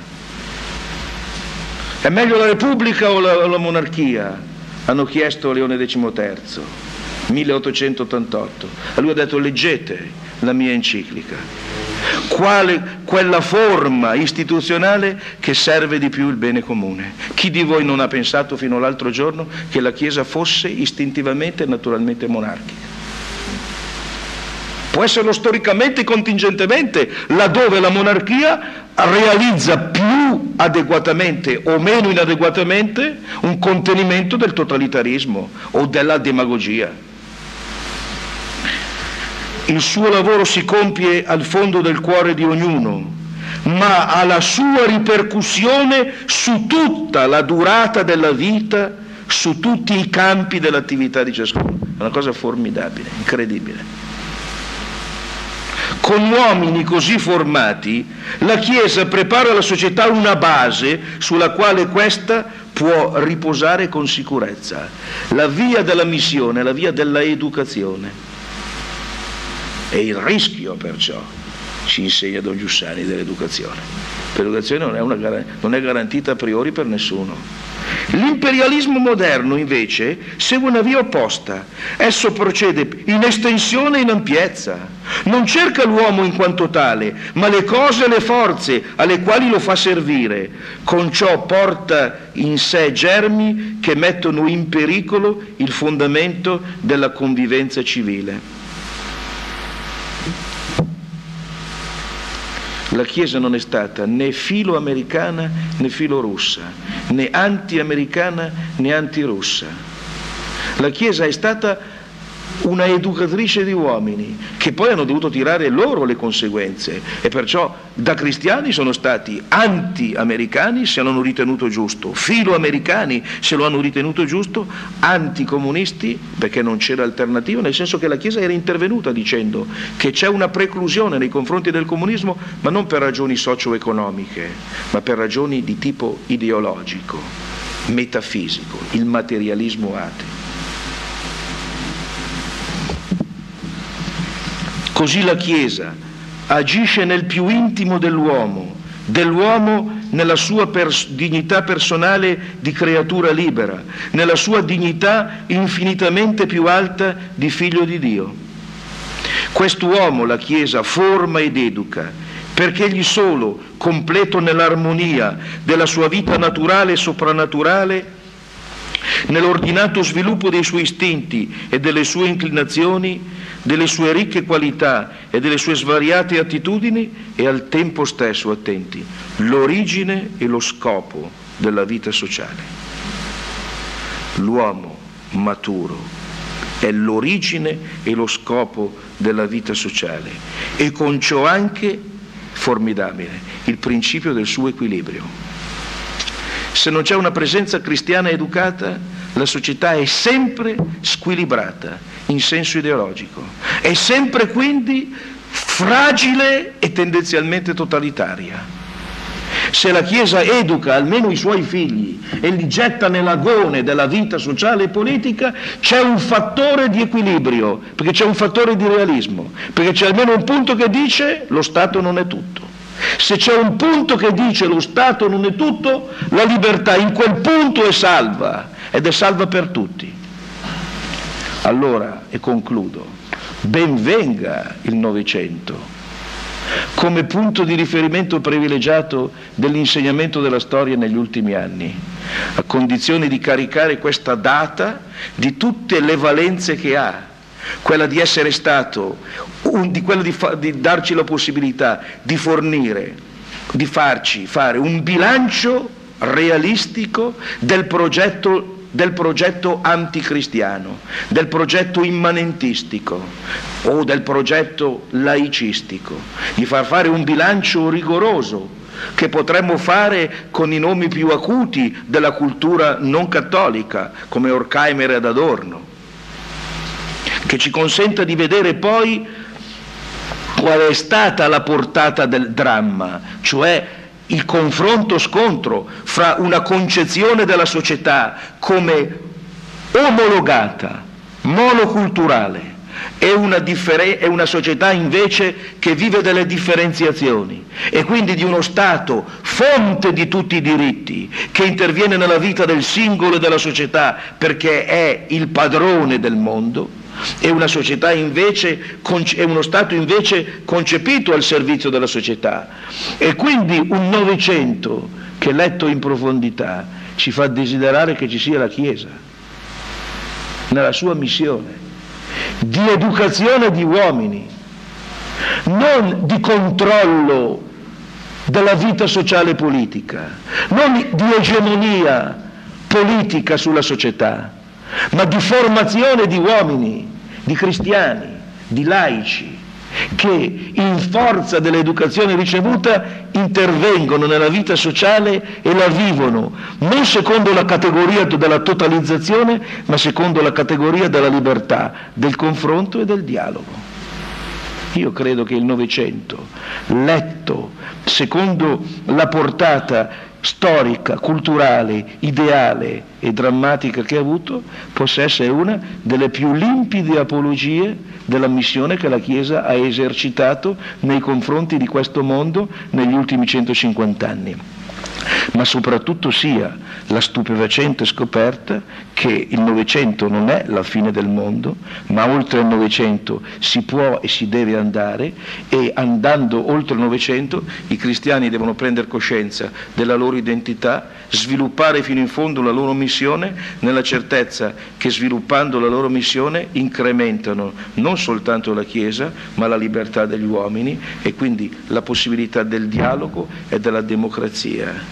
È meglio la Repubblica o la monarchia? Hanno chiesto a Leone XIII, 1888. A lui ha detto: leggete la mia enciclica. Quella forma istituzionale che serve di più il bene comune. Chi di voi non ha pensato fino all'altro giorno che la Chiesa fosse istintivamente e naturalmente monarchica? Può esserlo storicamente e contingentemente, laddove la monarchia realizza più adeguatamente o meno inadeguatamente un contenimento del totalitarismo o della demagogia. Il suo lavoro si compie al fondo del cuore di ognuno, ma ha la sua ripercussione su tutta la durata della vita, su tutti i campi dell'attività di ciascuno. È una cosa formidabile, incredibile. Con uomini così formati, la Chiesa prepara alla società una base sulla quale questa può riposare con sicurezza. La via della missione, la via della educazione. E il rischio, perciò, ci insegna Don Giussani, dell'educazione. L'educazione non è garantita a priori per nessuno. L'imperialismo moderno, invece, segue una via opposta. Esso procede in estensione e in ampiezza. Non cerca l'uomo in quanto tale, ma le cose e le forze alle quali lo fa servire. Con ciò porta in sé germi che mettono in pericolo il fondamento della convivenza civile. La Chiesa non è stata né filo-americana né filo-russa, né anti-americana né anti-russa. La Chiesa è stata una educatrice di uomini che poi hanno dovuto tirare loro le conseguenze, e perciò da cristiani sono stati anti-americani se l'hanno ritenuto giusto, filo-americani se lo hanno ritenuto giusto, anticomunisti perché non c'era alternativa, nel senso che la Chiesa era intervenuta dicendo che c'è una preclusione nei confronti del comunismo, ma non per ragioni socio-economiche, ma per ragioni di tipo ideologico, metafisico, il materialismo ateo. Così la Chiesa agisce nel più intimo dell'uomo nella sua dignità personale di creatura libera, nella sua dignità infinitamente più alta di figlio di Dio. Quest'uomo la Chiesa forma ed educa, perché egli solo, completo nell'armonia della sua vita naturale e soprannaturale, nell'ordinato sviluppo dei suoi istinti e delle sue inclinazioni, delle sue ricche qualità e delle sue svariate attitudini, e al tempo stesso, attenti, l'origine e lo scopo della vita sociale. L'uomo maturo è l'origine e lo scopo della vita sociale, e con ciò anche, formidabile, il principio del suo equilibrio. Se non c'è una presenza cristiana educata, la società è sempre squilibrata in senso ideologico, è sempre quindi fragile e tendenzialmente totalitaria. Se la Chiesa educa almeno i suoi figli e li getta nell'agone della vita sociale e politica, c'è un fattore di equilibrio, perché c'è un fattore di realismo, perché c'è almeno un punto che dice lo Stato non è tutto. Se c'è un punto che dice lo Stato non è tutto, la libertà in quel punto è salva, ed è salva per tutti. Allora, e concludo, ben venga il Novecento come punto di riferimento privilegiato dell'insegnamento della storia negli ultimi anni, a condizione di caricare questa data di tutte le valenze che ha, quella di essere stato, di darci la possibilità di fornire, di farci fare un bilancio realistico del progetto del progetto anticristiano, del progetto immanentistico o del progetto laicistico, di far fare un bilancio rigoroso che potremmo fare con i nomi più acuti della cultura non cattolica, come Horkheimer ed Adorno, che ci consenta di vedere poi qual è stata la portata del dramma, cioè il confronto-scontro fra una concezione della società come omologata, monoculturale, e una società invece che vive delle differenziazioni, e quindi di uno Stato fonte di tutti i diritti che interviene nella vita del singolo e della società perché è il padrone del mondo, e una società invece, è uno Stato invece concepito al servizio della società. E quindi un Novecento che, letto in profondità, ci fa desiderare che ci sia la Chiesa nella sua missione di educazione di uomini, non di controllo della vita sociale e politica, non di egemonia politica sulla società, ma di formazione di uomini, di cristiani, di laici, che in forza dell'educazione ricevuta intervengono nella vita sociale e la vivono, non secondo la categoria della totalizzazione, ma secondo la categoria della libertà, del confronto e del dialogo. Io credo che il Novecento, letto secondo la portata storica, culturale, ideale e drammatica che ha avuto, possa essere una delle più limpide apologie della missione che la Chiesa ha esercitato nei confronti di questo mondo negli ultimi 150 anni. Ma soprattutto sia la stupefacente scoperta che il Novecento non è la fine del mondo, ma oltre il Novecento si può e si deve andare, e andando oltre il Novecento i cristiani devono prendere coscienza della loro identità, sviluppare fino in fondo la loro missione, nella certezza che sviluppando la loro missione incrementano non soltanto la Chiesa, ma la libertà degli uomini e quindi la possibilità del dialogo e della democrazia.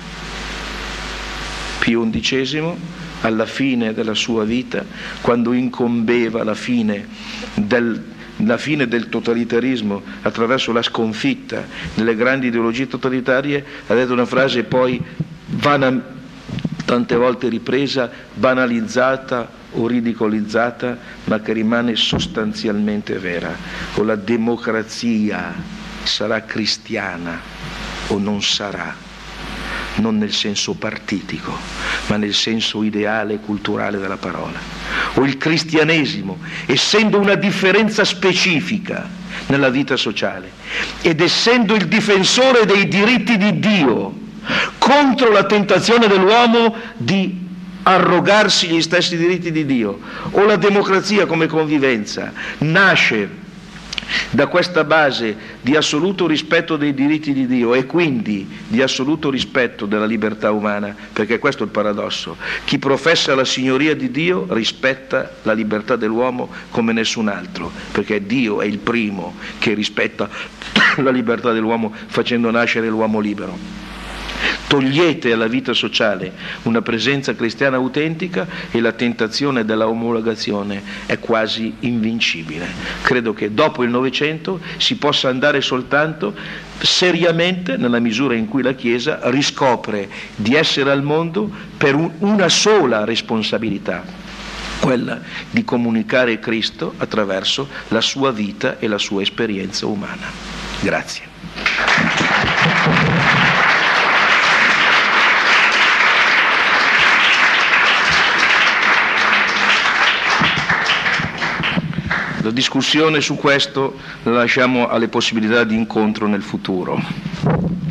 Pio XI, alla fine della sua vita, quando incombeva la fine del totalitarismo attraverso la sconfitta delle grandi ideologie totalitarie, ha detto una frase poi tante volte ripresa, banalizzata o ridicolizzata, ma che rimane sostanzialmente vera: o la democrazia sarà cristiana o non sarà, non nel senso partitico, ma nel senso ideale e culturale della parola. O il cristianesimo, essendo una differenza specifica nella vita sociale ed essendo il difensore dei diritti di Dio contro la tentazione dell'uomo di arrogarsi gli stessi diritti di Dio, o la democrazia come convivenza nasce da questa base di assoluto rispetto dei diritti di Dio e quindi di assoluto rispetto della libertà umana, perché questo è il paradosso: chi professa la signoria di Dio rispetta la libertà dell'uomo come nessun altro, perché Dio è il primo che rispetta la libertà dell'uomo facendo nascere l'uomo libero. Togliete alla vita sociale una presenza cristiana autentica e la tentazione della omologazione è quasi invincibile. Credo che dopo il Novecento si possa andare soltanto seriamente nella misura in cui la Chiesa riscopre di essere al mondo per una sola responsabilità, quella di comunicare Cristo attraverso la sua vita e la sua esperienza umana. Grazie. La discussione su questo la lasciamo alle possibilità di incontro nel futuro.